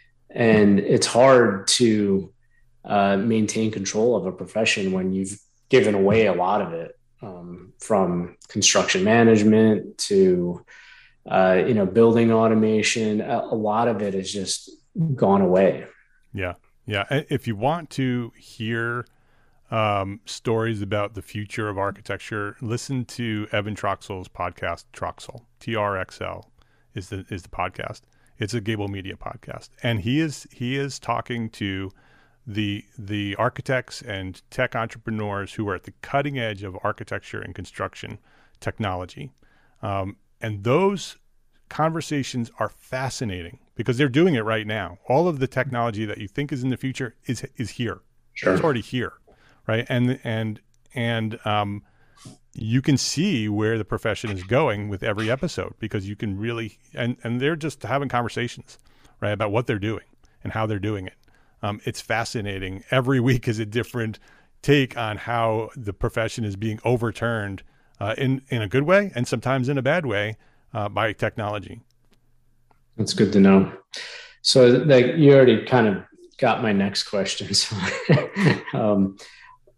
and it's hard to uh, maintain control of a profession when you've given away a lot of it, um, from construction management to Uh, you know, building automation. A, a lot of it has just gone away. Yeah. Yeah. If you want to hear um, stories about the future of architecture, listen to Evan Troxell's podcast, Troxell, T R X L is the, is the podcast. It's a Gable Media podcast. And he is, he is talking to the, the architects and tech entrepreneurs who are at the cutting edge of architecture and construction technology. Um, And those conversations are fascinating because they're doing it right now. All of the technology that you think is in the future is is here. Sure. It's already here, right? And and and um, you can see where the profession is going with every episode because you can really and and they're just having conversations, right, about what they're doing and how they're doing it. Um, it's fascinating. Every week is a different take on how the profession is being overturned. Uh, in, in a good way and sometimes in a bad way uh, by technology. That's good to know. So like you already kind of got my next question. So, um,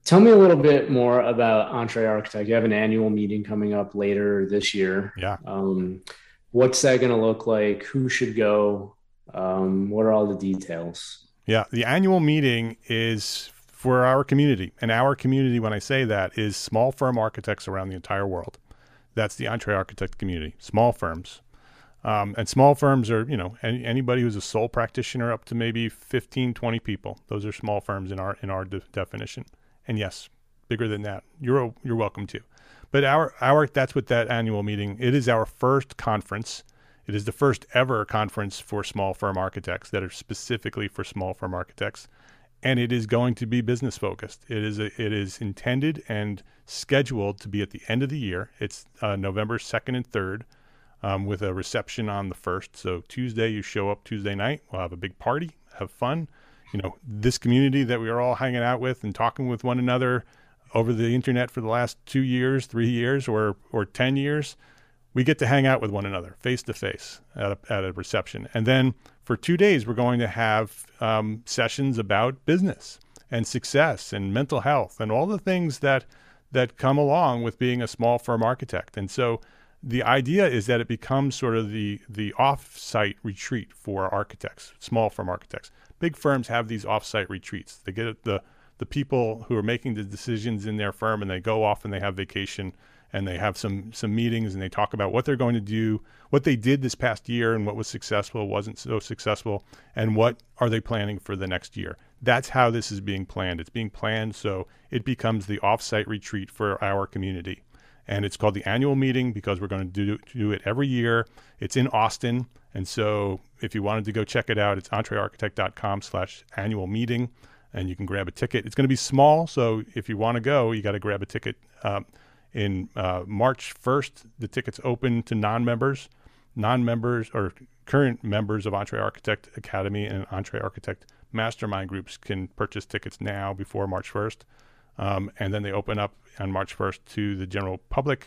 tell me a little bit more about Entree Architect. You have an annual meeting coming up later this year. Yeah. Um, what's that going to look like? Who should go? Um, what are all the details? Yeah, the annual meeting is for our community. And our community, when I say that, is small firm architects around the entire world. That's the Entree Architect community, small firms. Um, and small firms are, you know, any, anybody who's a sole practitioner up to maybe fifteen, twenty people. Those are small firms in our in our de- definition. And yes, bigger than that, you're you're welcome to. But our our that's what that annual meeting, it is our first conference. It is the first ever conference for small firm architects that are specifically for small firm architects. And it is going to be business focused. It is a, it is intended and scheduled to be at the end of the year. It's uh, November second and third. Um, with a reception on the first. So Tuesday, you show up Tuesday night. We'll have a big party, have fun. You know, this community that we are all hanging out with and talking with one another over the internet for the last two years, three years, or or ten years, we get to hang out with one another face to face at a, at a reception. And then for two days, we're going to have um, sessions about business and success and mental health and all the things that that come along with being a small firm architect. And so the idea is that it becomes sort of the the off-site retreat for architects, small firm architects. Big firms have these off-site retreats. They get the the people who are making the decisions in their firm, and they go off and they have vacation, and they have some some meetings, and they talk about what they're going to do, what they did this past year, and what was successful, wasn't so successful, and what are they planning for the next year. That's how this is being planned. It's being planned so it becomes the off-site retreat for our community. And it's called the annual meeting because we're going to do, do it every year. It's in Austin. And so if you wanted to go check it out, it's entrearchitect.com slash annual meeting, and you can grab a ticket. It's going to be small. So if you want to go, you got to grab a ticket. Um, in uh, March first, the tickets open to non-members, non-members or current members of Entree Architect Academy and Entree Architect Mastermind groups can purchase tickets now before March first. Um, and then they open up on March first to the general public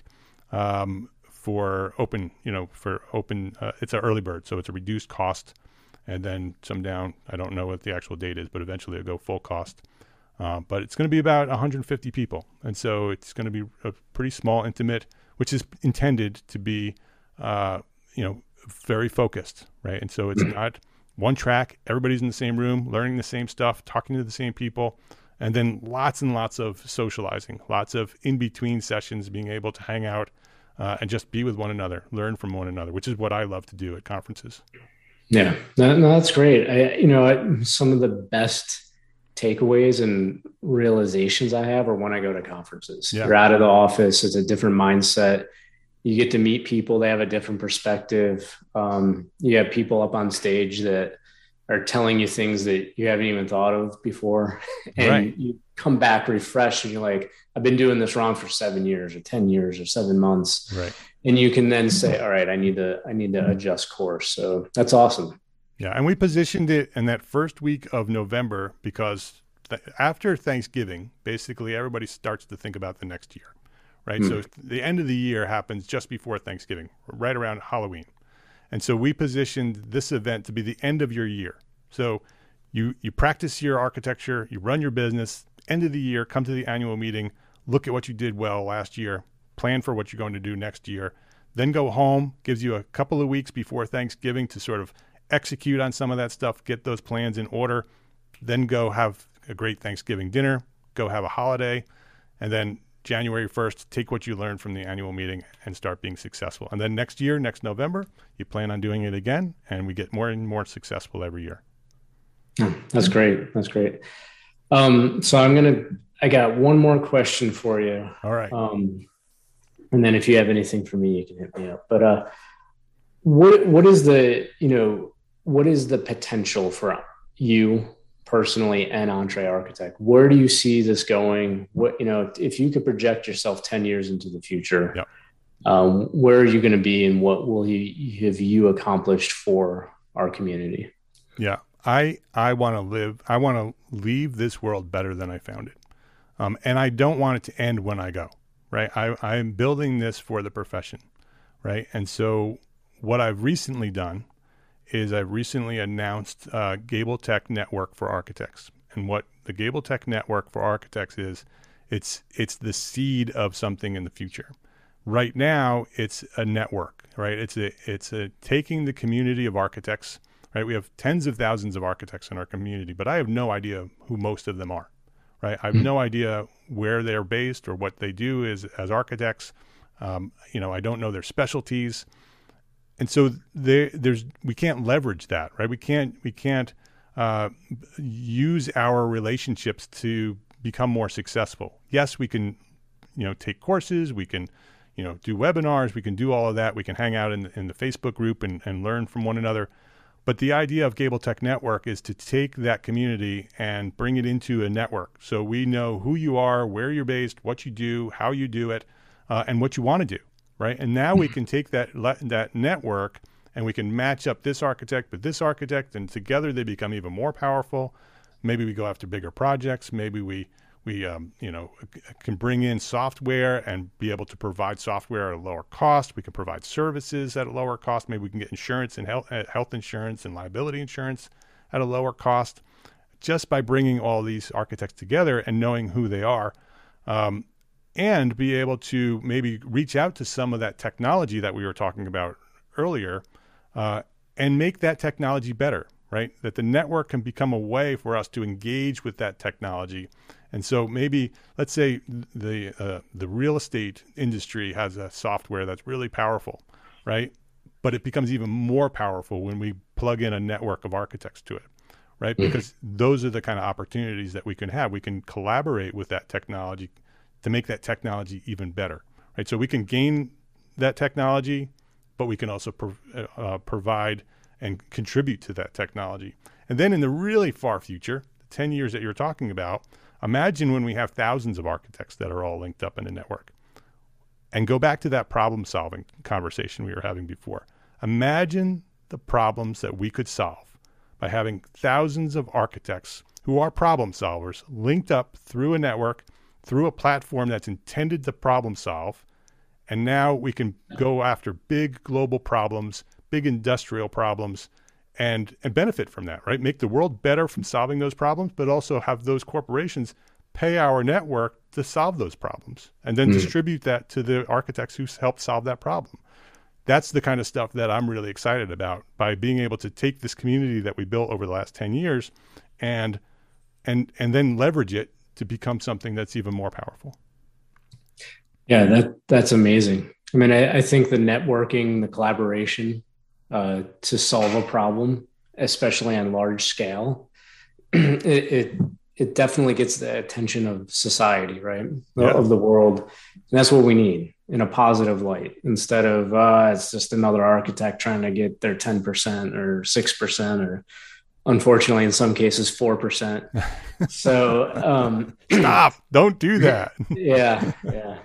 um, for open, you know, for open, uh, it's an early bird, so it's a reduced cost, and then some down, I don't know what the actual date is, but eventually it'll go full cost. Uh, but it's going to be about one hundred fifty people. And so it's going to be a pretty small, intimate, which is intended to be, uh, you know, very focused, right? And so it's not one track, everybody's in the same room, learning the same stuff, talking to the same people. And then lots and lots of socializing, lots of in-between sessions, being able to hang out uh, and just be with one another, learn from one another, which is what I love to do at conferences. Yeah, no, no that's great. I, you know, I, some of the best takeaways and realizations I have are when I go to conferences. Yeah. You're out of the office. It's a different mindset. You get to meet people. They have a different perspective. Um, you have people up on stage that are telling you things that you haven't even thought of before. And Right. you come back refreshed and you're like, I've been doing this wrong for seven years or ten years or seven months. Right. And you can then say, all right, I need to, I need to adjust course. So that's awesome. Yeah. And we positioned it in that first week of November because th- after Thanksgiving, basically everybody starts to think about the next year, right? Hmm. So the end of the year happens just before Thanksgiving, right around Halloween. And so we positioned this event to be the end of your year. So you you practice your architecture, you run your business, end of the year, come to the annual meeting, look at what you did well last year, plan for what you're going to do next year, then go home, gives you a couple of weeks before Thanksgiving to sort of execute on some of that stuff, get those plans in order, then go have a great Thanksgiving dinner, go have a holiday, and then January first, take what you learned from the annual meeting and start being successful. And then next year, next November, you plan on doing it again, and we get more and more successful every year. That's great. That's great. Um, so I'm going to, I got one more question for you. All right. Um, and then if you have anything for me, you can hit me up. But uh, what what is the, you know, what is the potential for you personally and Entree Architect? Where do you see this going? What, you know, if you could project yourself ten years into the future, Yep. um, where are you going to be and what will you have you accomplished for our community? Yeah. I, I want to live, I want to leave this world better than I found it. Um, and I don't want it to end when I go, right? I, I'm building this for the profession, right? And so what I've recently done is I've recently announced uh, Gable Tech Network for Architects. And what the Gable Tech Network for Architects is, it's it's the seed of something in the future. Right now, it's a network, right? It's a it's a taking the community of architects, right? We have tens of thousands of architects in our community, but I have no idea who most of them are, right? I have mm-hmm. no idea where they're based or what they do is as architects. Um, you know, I don't know their specialties. And so there, there's we can't leverage that, right? We can't we can't uh, use our relationships to become more successful. Yes, we can, you know, take courses. We can, you know, do webinars. We can do all of that. We can hang out in the, in the Facebook group and, and learn from one another. But the idea of Gable Tech Network is to take that community and bring it into a network. So we know who you are, where you're based, what you do, how you do it, uh, and what you want to do. Right. And now we can take that that network and we can match up this architect with this architect, and together they become even more powerful. Maybe we go after bigger projects. Maybe we we um, you know can bring in software and be able to provide software at a lower cost. We can provide services at a lower cost. Maybe we can get insurance and health health insurance and liability insurance at a lower cost, just by bringing all these architects together and knowing who they are. Um, and be able to maybe reach out to some of that technology that we were talking about earlier uh, and make that technology better, right? That the network can become a way for us to engage with that technology. And so maybe, let's say the uh, the real estate industry has a software that's really powerful, right? But it becomes even more powerful when we plug in a network of architects to it, right? Mm-hmm. Because those are the kind of opportunities that we can have. We can collaborate with that technology to make that technology even better, right? So we can gain that technology, but we can also pro- uh, provide and contribute to that technology. And then in the really far future, the ten years that you're talking about, imagine when we have thousands of architects that are all linked up in a network. And go back to that problem-solving conversation we were having before. Imagine the problems that we could solve by having thousands of architects who are problem solvers linked up through a network, through a platform that's intended to problem solve. And now we can go after big global problems, big industrial problems, and, and benefit from that, right? Make the world better from solving those problems, but also have those corporations pay our network to solve those problems and then mm. distribute that to the architects who helped solve that problem. That's the kind of stuff that I'm really excited about, by being able to take this community that we built over the last ten years and and and then leverage it to become something that's even more powerful. Yeah, that that's amazing. I mean, I, I think the networking, the collaboration uh, to solve a problem, especially on large scale, it, it it definitely gets the attention of society, right? Yeah. Of the world. And that's what we need, in a positive light, instead of uh, it's just another architect trying to get their ten percent or six percent or, unfortunately, in some cases, four percent. So um, stop! Don't do that. yeah, yeah.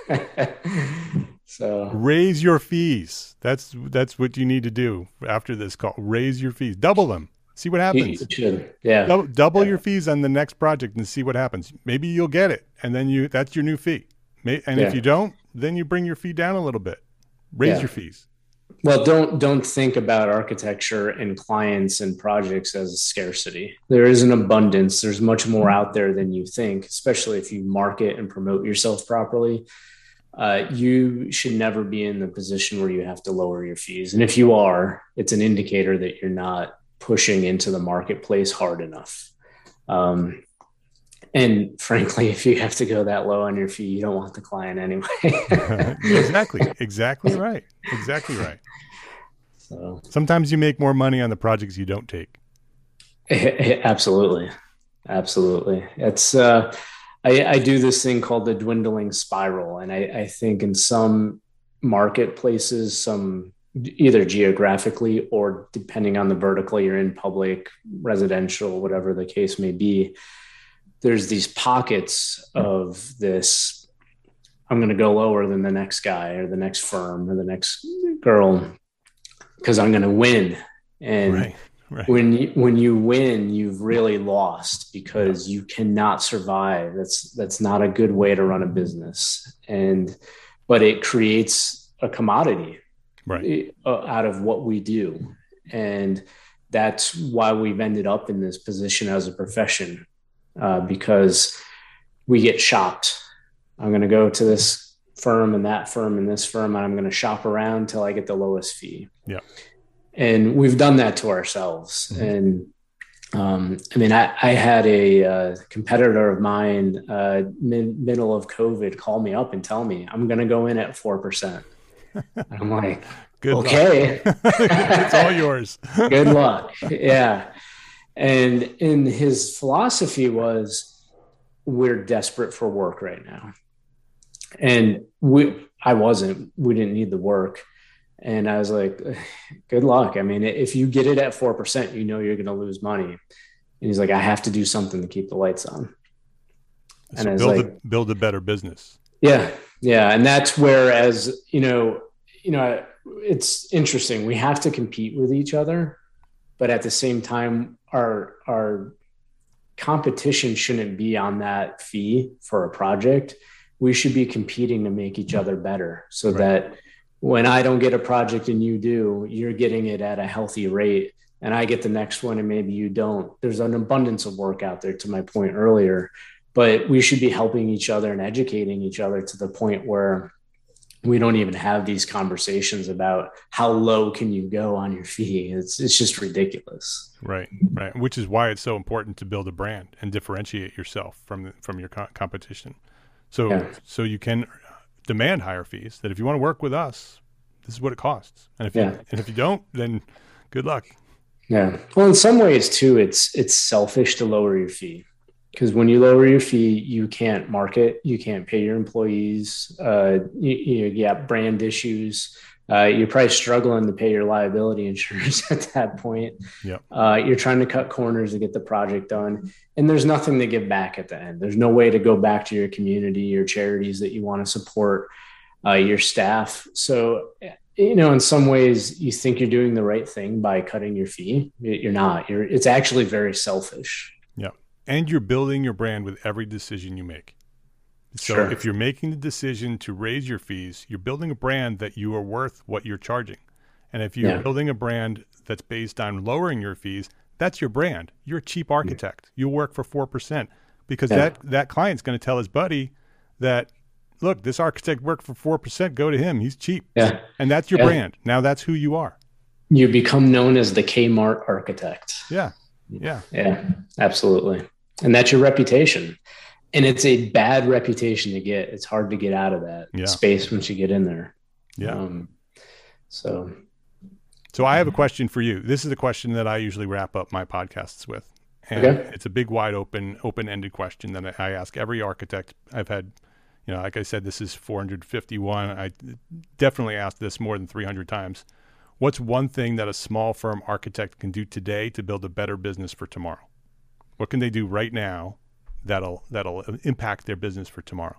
So raise your fees. That's that's what you need to do after this call. Raise your fees. Double them. See what happens. You should. Yeah. Double, double yeah. your fees on the next project and see what happens. Maybe you'll get it, and then you that's your new fee. And yeah. if you don't, then you bring your fee down a little bit. Raise yeah. your fees. Well, don't don't think about architecture and clients and projects as scarcity. There is an abundance. There's much more out there than you think, especially if you market and promote yourself properly. Uh, you should never be in the position where you have to lower your fees. And if you are, it's an indicator that you're not pushing into the marketplace hard enough. Um, and frankly, if you have to go that low on your fee, you don't want the client anyway. Exactly. Exactly right. Exactly right. So sometimes you make more money on the projects you don't take. Absolutely. Absolutely. It's, uh, I, I do this thing called the dwindling spiral. And I, I think in some marketplaces, some either geographically or depending on the vertical you're in, public, residential, whatever the case may be, there's these pockets of this, I'm going to go lower than the next guy or the next firm or the next girl because I'm going to win. And right, right. when you, when you win, you've really lost because yeah. you cannot survive. That's, that's not a good way to run a business. And, but it creates a commodity right. out of what we do. And that's why we've ended up in this position as a profession. uh, because we get shopped. I'm going to go to this firm and that firm and this firm, and I'm going to shop around till I get the lowest fee. Yeah. And we've done that to ourselves. Mm-hmm. And um, I mean, I, I had a uh, competitor of mine, uh, mid, middle of COVID, call me up and tell me, I'm going to go in at four percent. I'm like, Good okay, it's all yours. Good luck. Yeah. And in his philosophy was, we're desperate for work right now. And we, I wasn't, we didn't need the work. And I was like, good luck. I mean, if you get it at four percent, you know, you're going to lose money. And he's like, I have to do something to keep the lights on. And so I was build, like, a, build a better business. Yeah. Yeah. And that's where, as you know, you know, it's interesting. We have to compete with each other, but at the same time, our, our competition shouldn't be on that fee for a project. We should be competing to make each other better, so right. that when I don't get a project and you do, you're getting it at a healthy rate, and I get the next one and maybe you don't. There's an abundance of work out there, to my point earlier, but we should be helping each other and educating each other to the point where we don't even have these conversations about how low can you go on your fee. It's it's just ridiculous. Right, right. Which is why it's so important to build a brand and differentiate yourself from the, from your co- competition. So yeah. so you can demand higher fees, that if you want to work with us, this is what it costs. And if yeah. you, and if you don't, then good luck. Yeah. Well, in some ways too, it's, it's selfish to lower your fee, because when you lower your fee, you can't market, you can't pay your employees, uh, you, you get brand issues. Uh, you're probably struggling to pay your liability insurance at that point. Yep. Uh, you're trying to cut corners to get the project done. And there's nothing to give back at the end. There's no way to go back to your community, your charities that you want to support, uh, your staff. So, you know, in some ways you think you're doing the right thing by cutting your fee. You're not. You're, it's actually very selfish. Yeah. And you're building your brand with every decision you make. So sure. if you're making the decision to raise your fees, you're building a brand that you are worth what you're charging. And if you're yeah. building a brand that's based on lowering your fees, that's your brand. You're a cheap architect. You'll work for four percent because yeah. that, that client's going to tell his buddy that, look, this architect worked for four percent. Go to him. He's cheap. Yeah. And that's your yeah. brand. Now that's who you are. You become known as the Kmart architect. Yeah. Yeah. Yeah, absolutely. And that's your reputation. And it's a bad reputation to get. It's hard to get out of that yeah. space once you get in there. Yeah. Um, so, so I have a question for you. This is a question that I usually wrap up my podcasts with. And okay. it's a big, wide open, open-ended question that I ask every architect. I've had, you know, like I said, this is four hundred fifty-one. I definitely asked this more than three hundred times. What's one thing that a small firm architect can do today to build a better business for tomorrow? What can they do right now that'll that'll impact their business for tomorrow?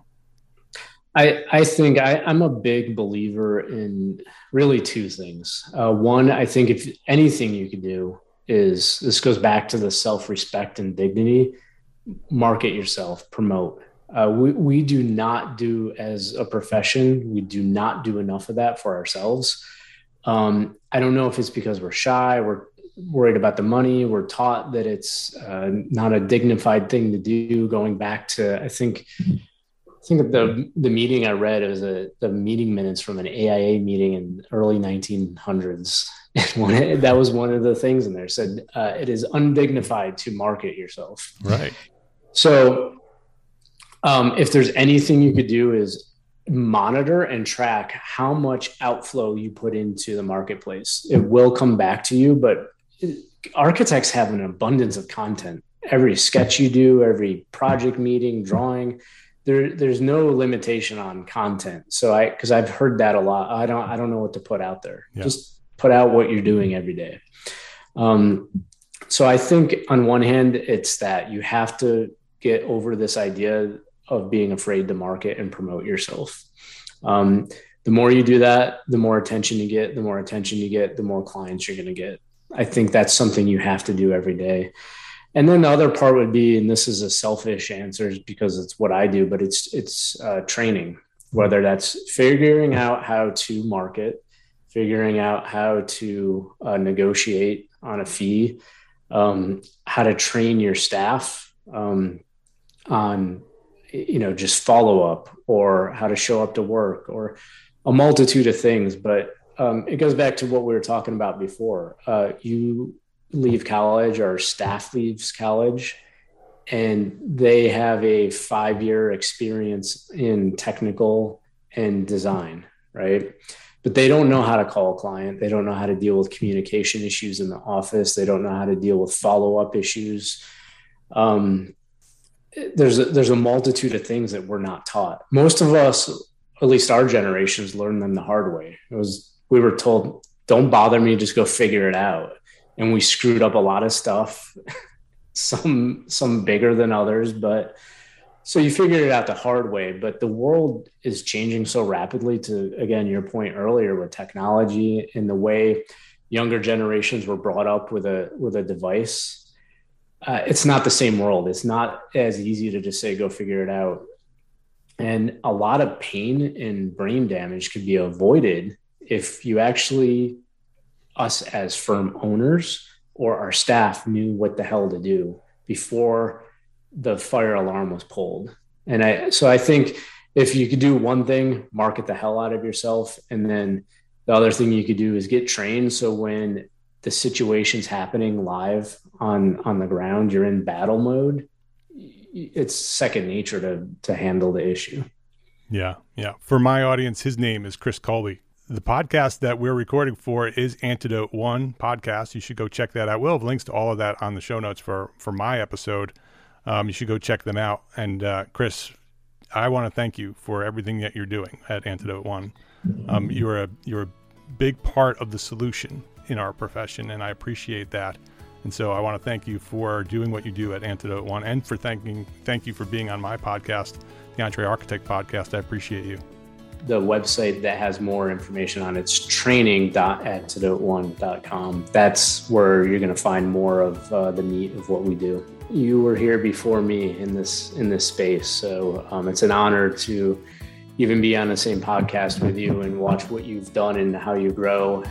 I, I think I, I'm a big believer in really two things. Uh, one, I think if anything you can do is, this goes back to the self-respect and dignity, market yourself, promote. Uh, we, we do not do, as a profession, we do not do enough of that for ourselves. Um, I don't know if it's because we're shy, we're worried about the money. We're taught that it's uh, not a dignified thing to do. Going back to, I think, I think the the meeting I read, it was a the meeting minutes from an A I A meeting in early nineteen hundreds. And that was one of the things in there. It said uh, it is undignified to market yourself. Right. So, um, if there's anything you could do is monitor and track how much outflow you put into the marketplace. It will come back to you, but architects have an abundance of content. Every sketch you do, every project meeting, drawing, there, there's no limitation on content. So I, cause I've heard that a lot. I don't, I don't know what to put out there. Yeah. Just put out what you're doing every day. Um, so I think on one hand, it's that you have to get over this idea of being afraid to market and promote yourself. Um, the more you do that, the more attention you get, the more attention you get, the more clients you're going to get. I think that's something you have to do every day. And then the other part would be, and this is a selfish answer because it's what I do, but it's, it's uh, training, whether that's figuring out how to market, figuring out how to uh, negotiate on a fee, um, how to train your staff, um, on, you know, just follow up or how to show up to work or a multitude of things. But um, it goes back to what we were talking about before. Uh, you leave college or staff leaves college and they have a five-year experience in technical and design, right? But they don't know how to call a client. They don't know how to deal with communication issues in the office. They don't know how to deal with follow-up issues. Um, there's a, there's a multitude of things that we're not taught. Most of us, at least our generations, learned them the hard way. It was, we were told, don't bother me, just go figure it out. And we screwed up a lot of stuff, some, some bigger than others, but so you figured it out the hard way. But the world is changing so rapidly to, again, your point earlier with technology and the way younger generations were brought up with a, with a device. Uh, it's not the same world. It's not as easy to just say, go figure it out. And a lot of pain and brain damage could be avoided if you actually, us as firm owners or our staff, knew what the hell to do before the fire alarm was pulled. And I, so I think if you could do one thing, market the hell out of yourself. And then the other thing you could do is get trained. So when the situation's happening live on, on the ground, you're in battle mode, it's second nature to, to handle the issue. Yeah. Yeah. For my audience, his name is Chris Colby. The podcast that we're recording for is Antidote One podcast. You should go check that out. We'll have links to all of that on the show notes for, for my episode. Um, you should go check them out. And uh, Chris, I want to thank you for everything that you're doing at Antidote One. Um, you're a, you're a big part of the solution in our profession, and I appreciate that. And so I want to thank you for doing what you do at Antidote One, and for thanking, thank you for being on my podcast, the Entre Architect Podcast. I appreciate you. The website that has more information on it's training dot antidote one dot com. That's where you're going to find more of uh, the meat of what we do. You were here before me in this in this space, so um, it's an honor to even be on the same podcast with you and watch what you've done and how you grow.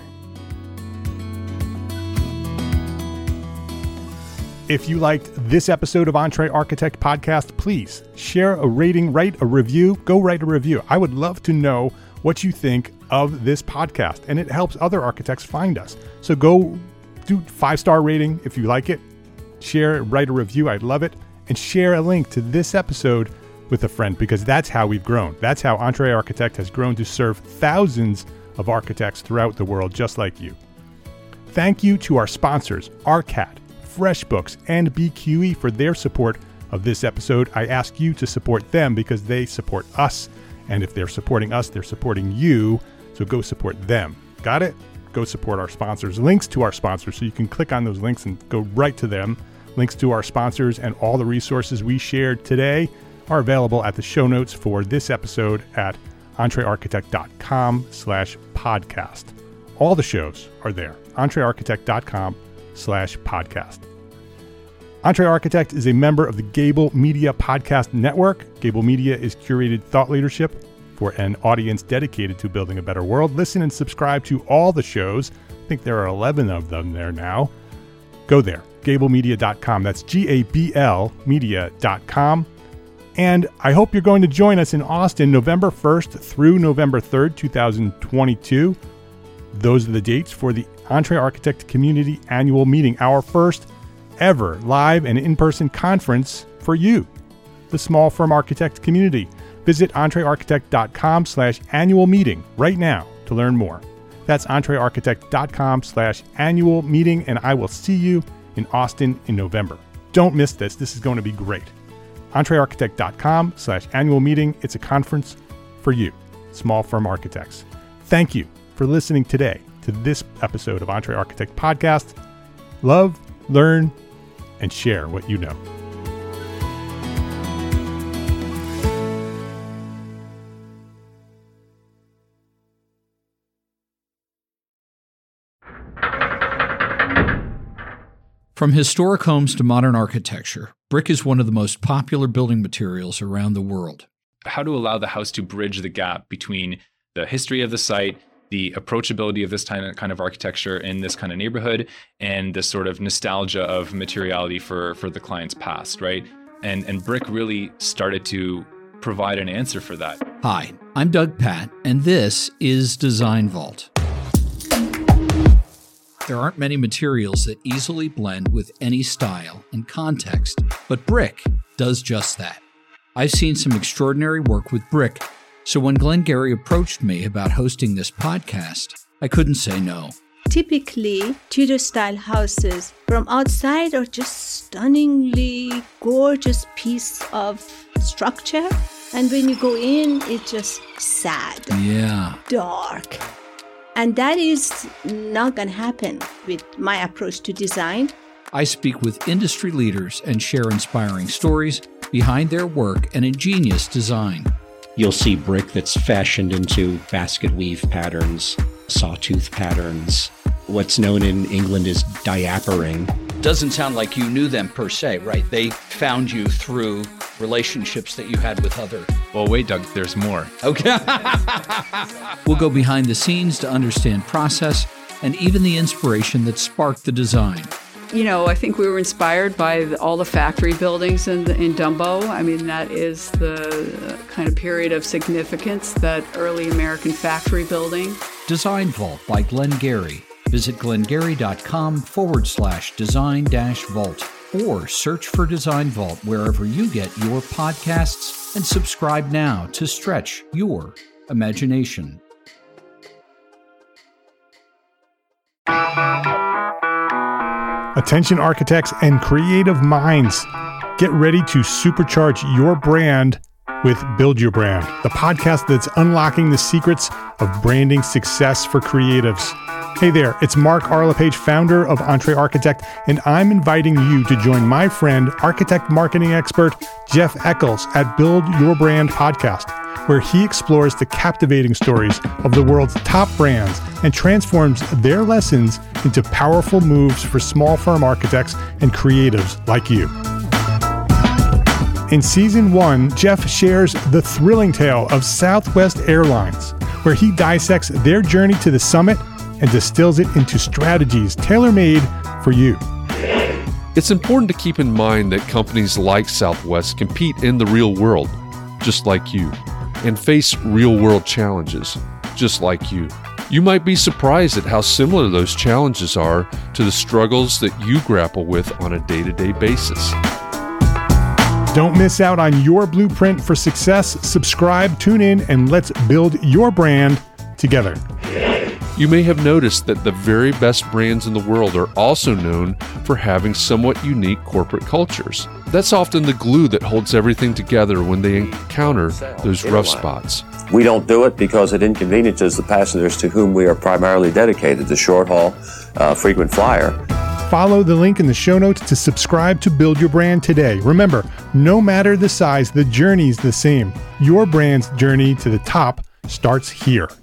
If you liked this episode of Entre Architect Podcast, please share a rating, write a review, go write a review. I would love to know what you think of this podcast, and it helps other architects find us. So go do five-star rating if you like it, share, write a review. I'd love it. And share a link to this episode with a friend, because that's how we've grown. That's how Entre Architect has grown to serve thousands of architects throughout the world, just like you. Thank you to our sponsors, ARCAT, FreshBooks, and B Q E for their support of this episode. I ask you to support them because they support us. And if they're supporting us, they're supporting you. So go support them. Got it? Go support our sponsors. Links to our sponsors, so you can click on those links and go right to them. Links to our sponsors and all the resources we shared today are available at the show notes for this episode at entrearchitect.com slash podcast. All the shows are there. entrearchitect.com slash podcast. Entre Architect is a member of the Gable Media Podcast Network. Gable Media is curated thought leadership for an audience dedicated to building a better world. Listen and subscribe to all the shows. I think there are eleven of them there now. Go there, gable media dot com. That's G A B L media dot com. And I hope you're going to join us in Austin November first through November third, twenty twenty-two. Those are the dates for the Entre Architect Community Annual Meeting, our first ever live and in-person conference for you, the small firm architect community. Visit entrearchitect.com slash annual meeting right now to learn more. That's entrearchitect.com slash annual meeting, and I will see you in Austin in November. Don't miss this. This is going to be great. entrearchitect.com slash annual meeting. It's a conference for you, small firm architects. Thank you for listening today to this episode of Entre Architect Podcast. Love, learn, and share what you know. From historic homes to modern architecture, brick is one of the most popular building materials around the world. How to allow the house to bridge the gap between the history of the site, the approachability of this kind of architecture in this kind of neighborhood, and the sort of nostalgia of materiality for, for the client's past, right? And, and Brick really started to provide an answer for that. Hi, I'm Doug Patt, and this is Design Vault. There aren't many materials that easily blend with any style and context, but brick does just that. I've seen some extraordinary work with brick, so when Glengarry approached me about hosting this podcast, I couldn't say no. Typically, Tudor-style houses from outside are just stunningly gorgeous piece of structure, and when you go in, it's just sad, yeah, dark. And that is not going to happen with my approach to design. I speak with industry leaders and share inspiring stories behind their work and ingenious design. You'll see brick that's fashioned into basket weave patterns, sawtooth patterns. What's known in England as diapering. Doesn't sound like you knew them per se, right? They found you through relationships that you had with other... Well, wait, Doug, there's more. Okay. We'll go behind the scenes to understand process and even the inspiration that sparked the design. You know, I think we were inspired by the, all the factory buildings in, in Dumbo. I mean, that is the kind of period of significance, that early American factory building. Design Vault by Glengarry. Visit glengarry.com forward slash design dash vault or search for Design Vault wherever you get your podcasts and subscribe now to stretch your imagination. Attention architects and creative minds, get ready to supercharge your brand with Build Your Brand, the podcast that's unlocking the secrets of branding success for creatives. Hey there, it's Mark Arlepage, founder of Entre Architect, and I'm inviting you to join my friend, architect marketing expert Jeff Eccles at Build Your Brand podcast, where he explores the captivating stories of the world's top brands and transforms their lessons into powerful moves for small firm architects and creatives like you. In season one, Jeff shares the thrilling tale of Southwest Airlines, where he dissects their journey to the summit and distills it into strategies tailor-made for you. It's important to keep in mind that companies like Southwest compete in the real world, just like you, and face real-world challenges, just like you. You might be surprised at how similar those challenges are to the struggles that you grapple with on a day-to-day basis. Don't miss out on your blueprint for success. Subscribe, tune in, and let's build your brand together. You may have noticed that the very best brands in the world are also known for having somewhat unique corporate cultures. That's often the glue that holds everything together when they encounter those rough spots. We don't do it because it inconveniences the passengers to whom we are primarily dedicated, the short haul, uh, frequent flyer. Follow the link in the show notes to subscribe to Build Your Brand today. Remember, no matter the size, the journey's the same. Your brand's journey to the top starts here.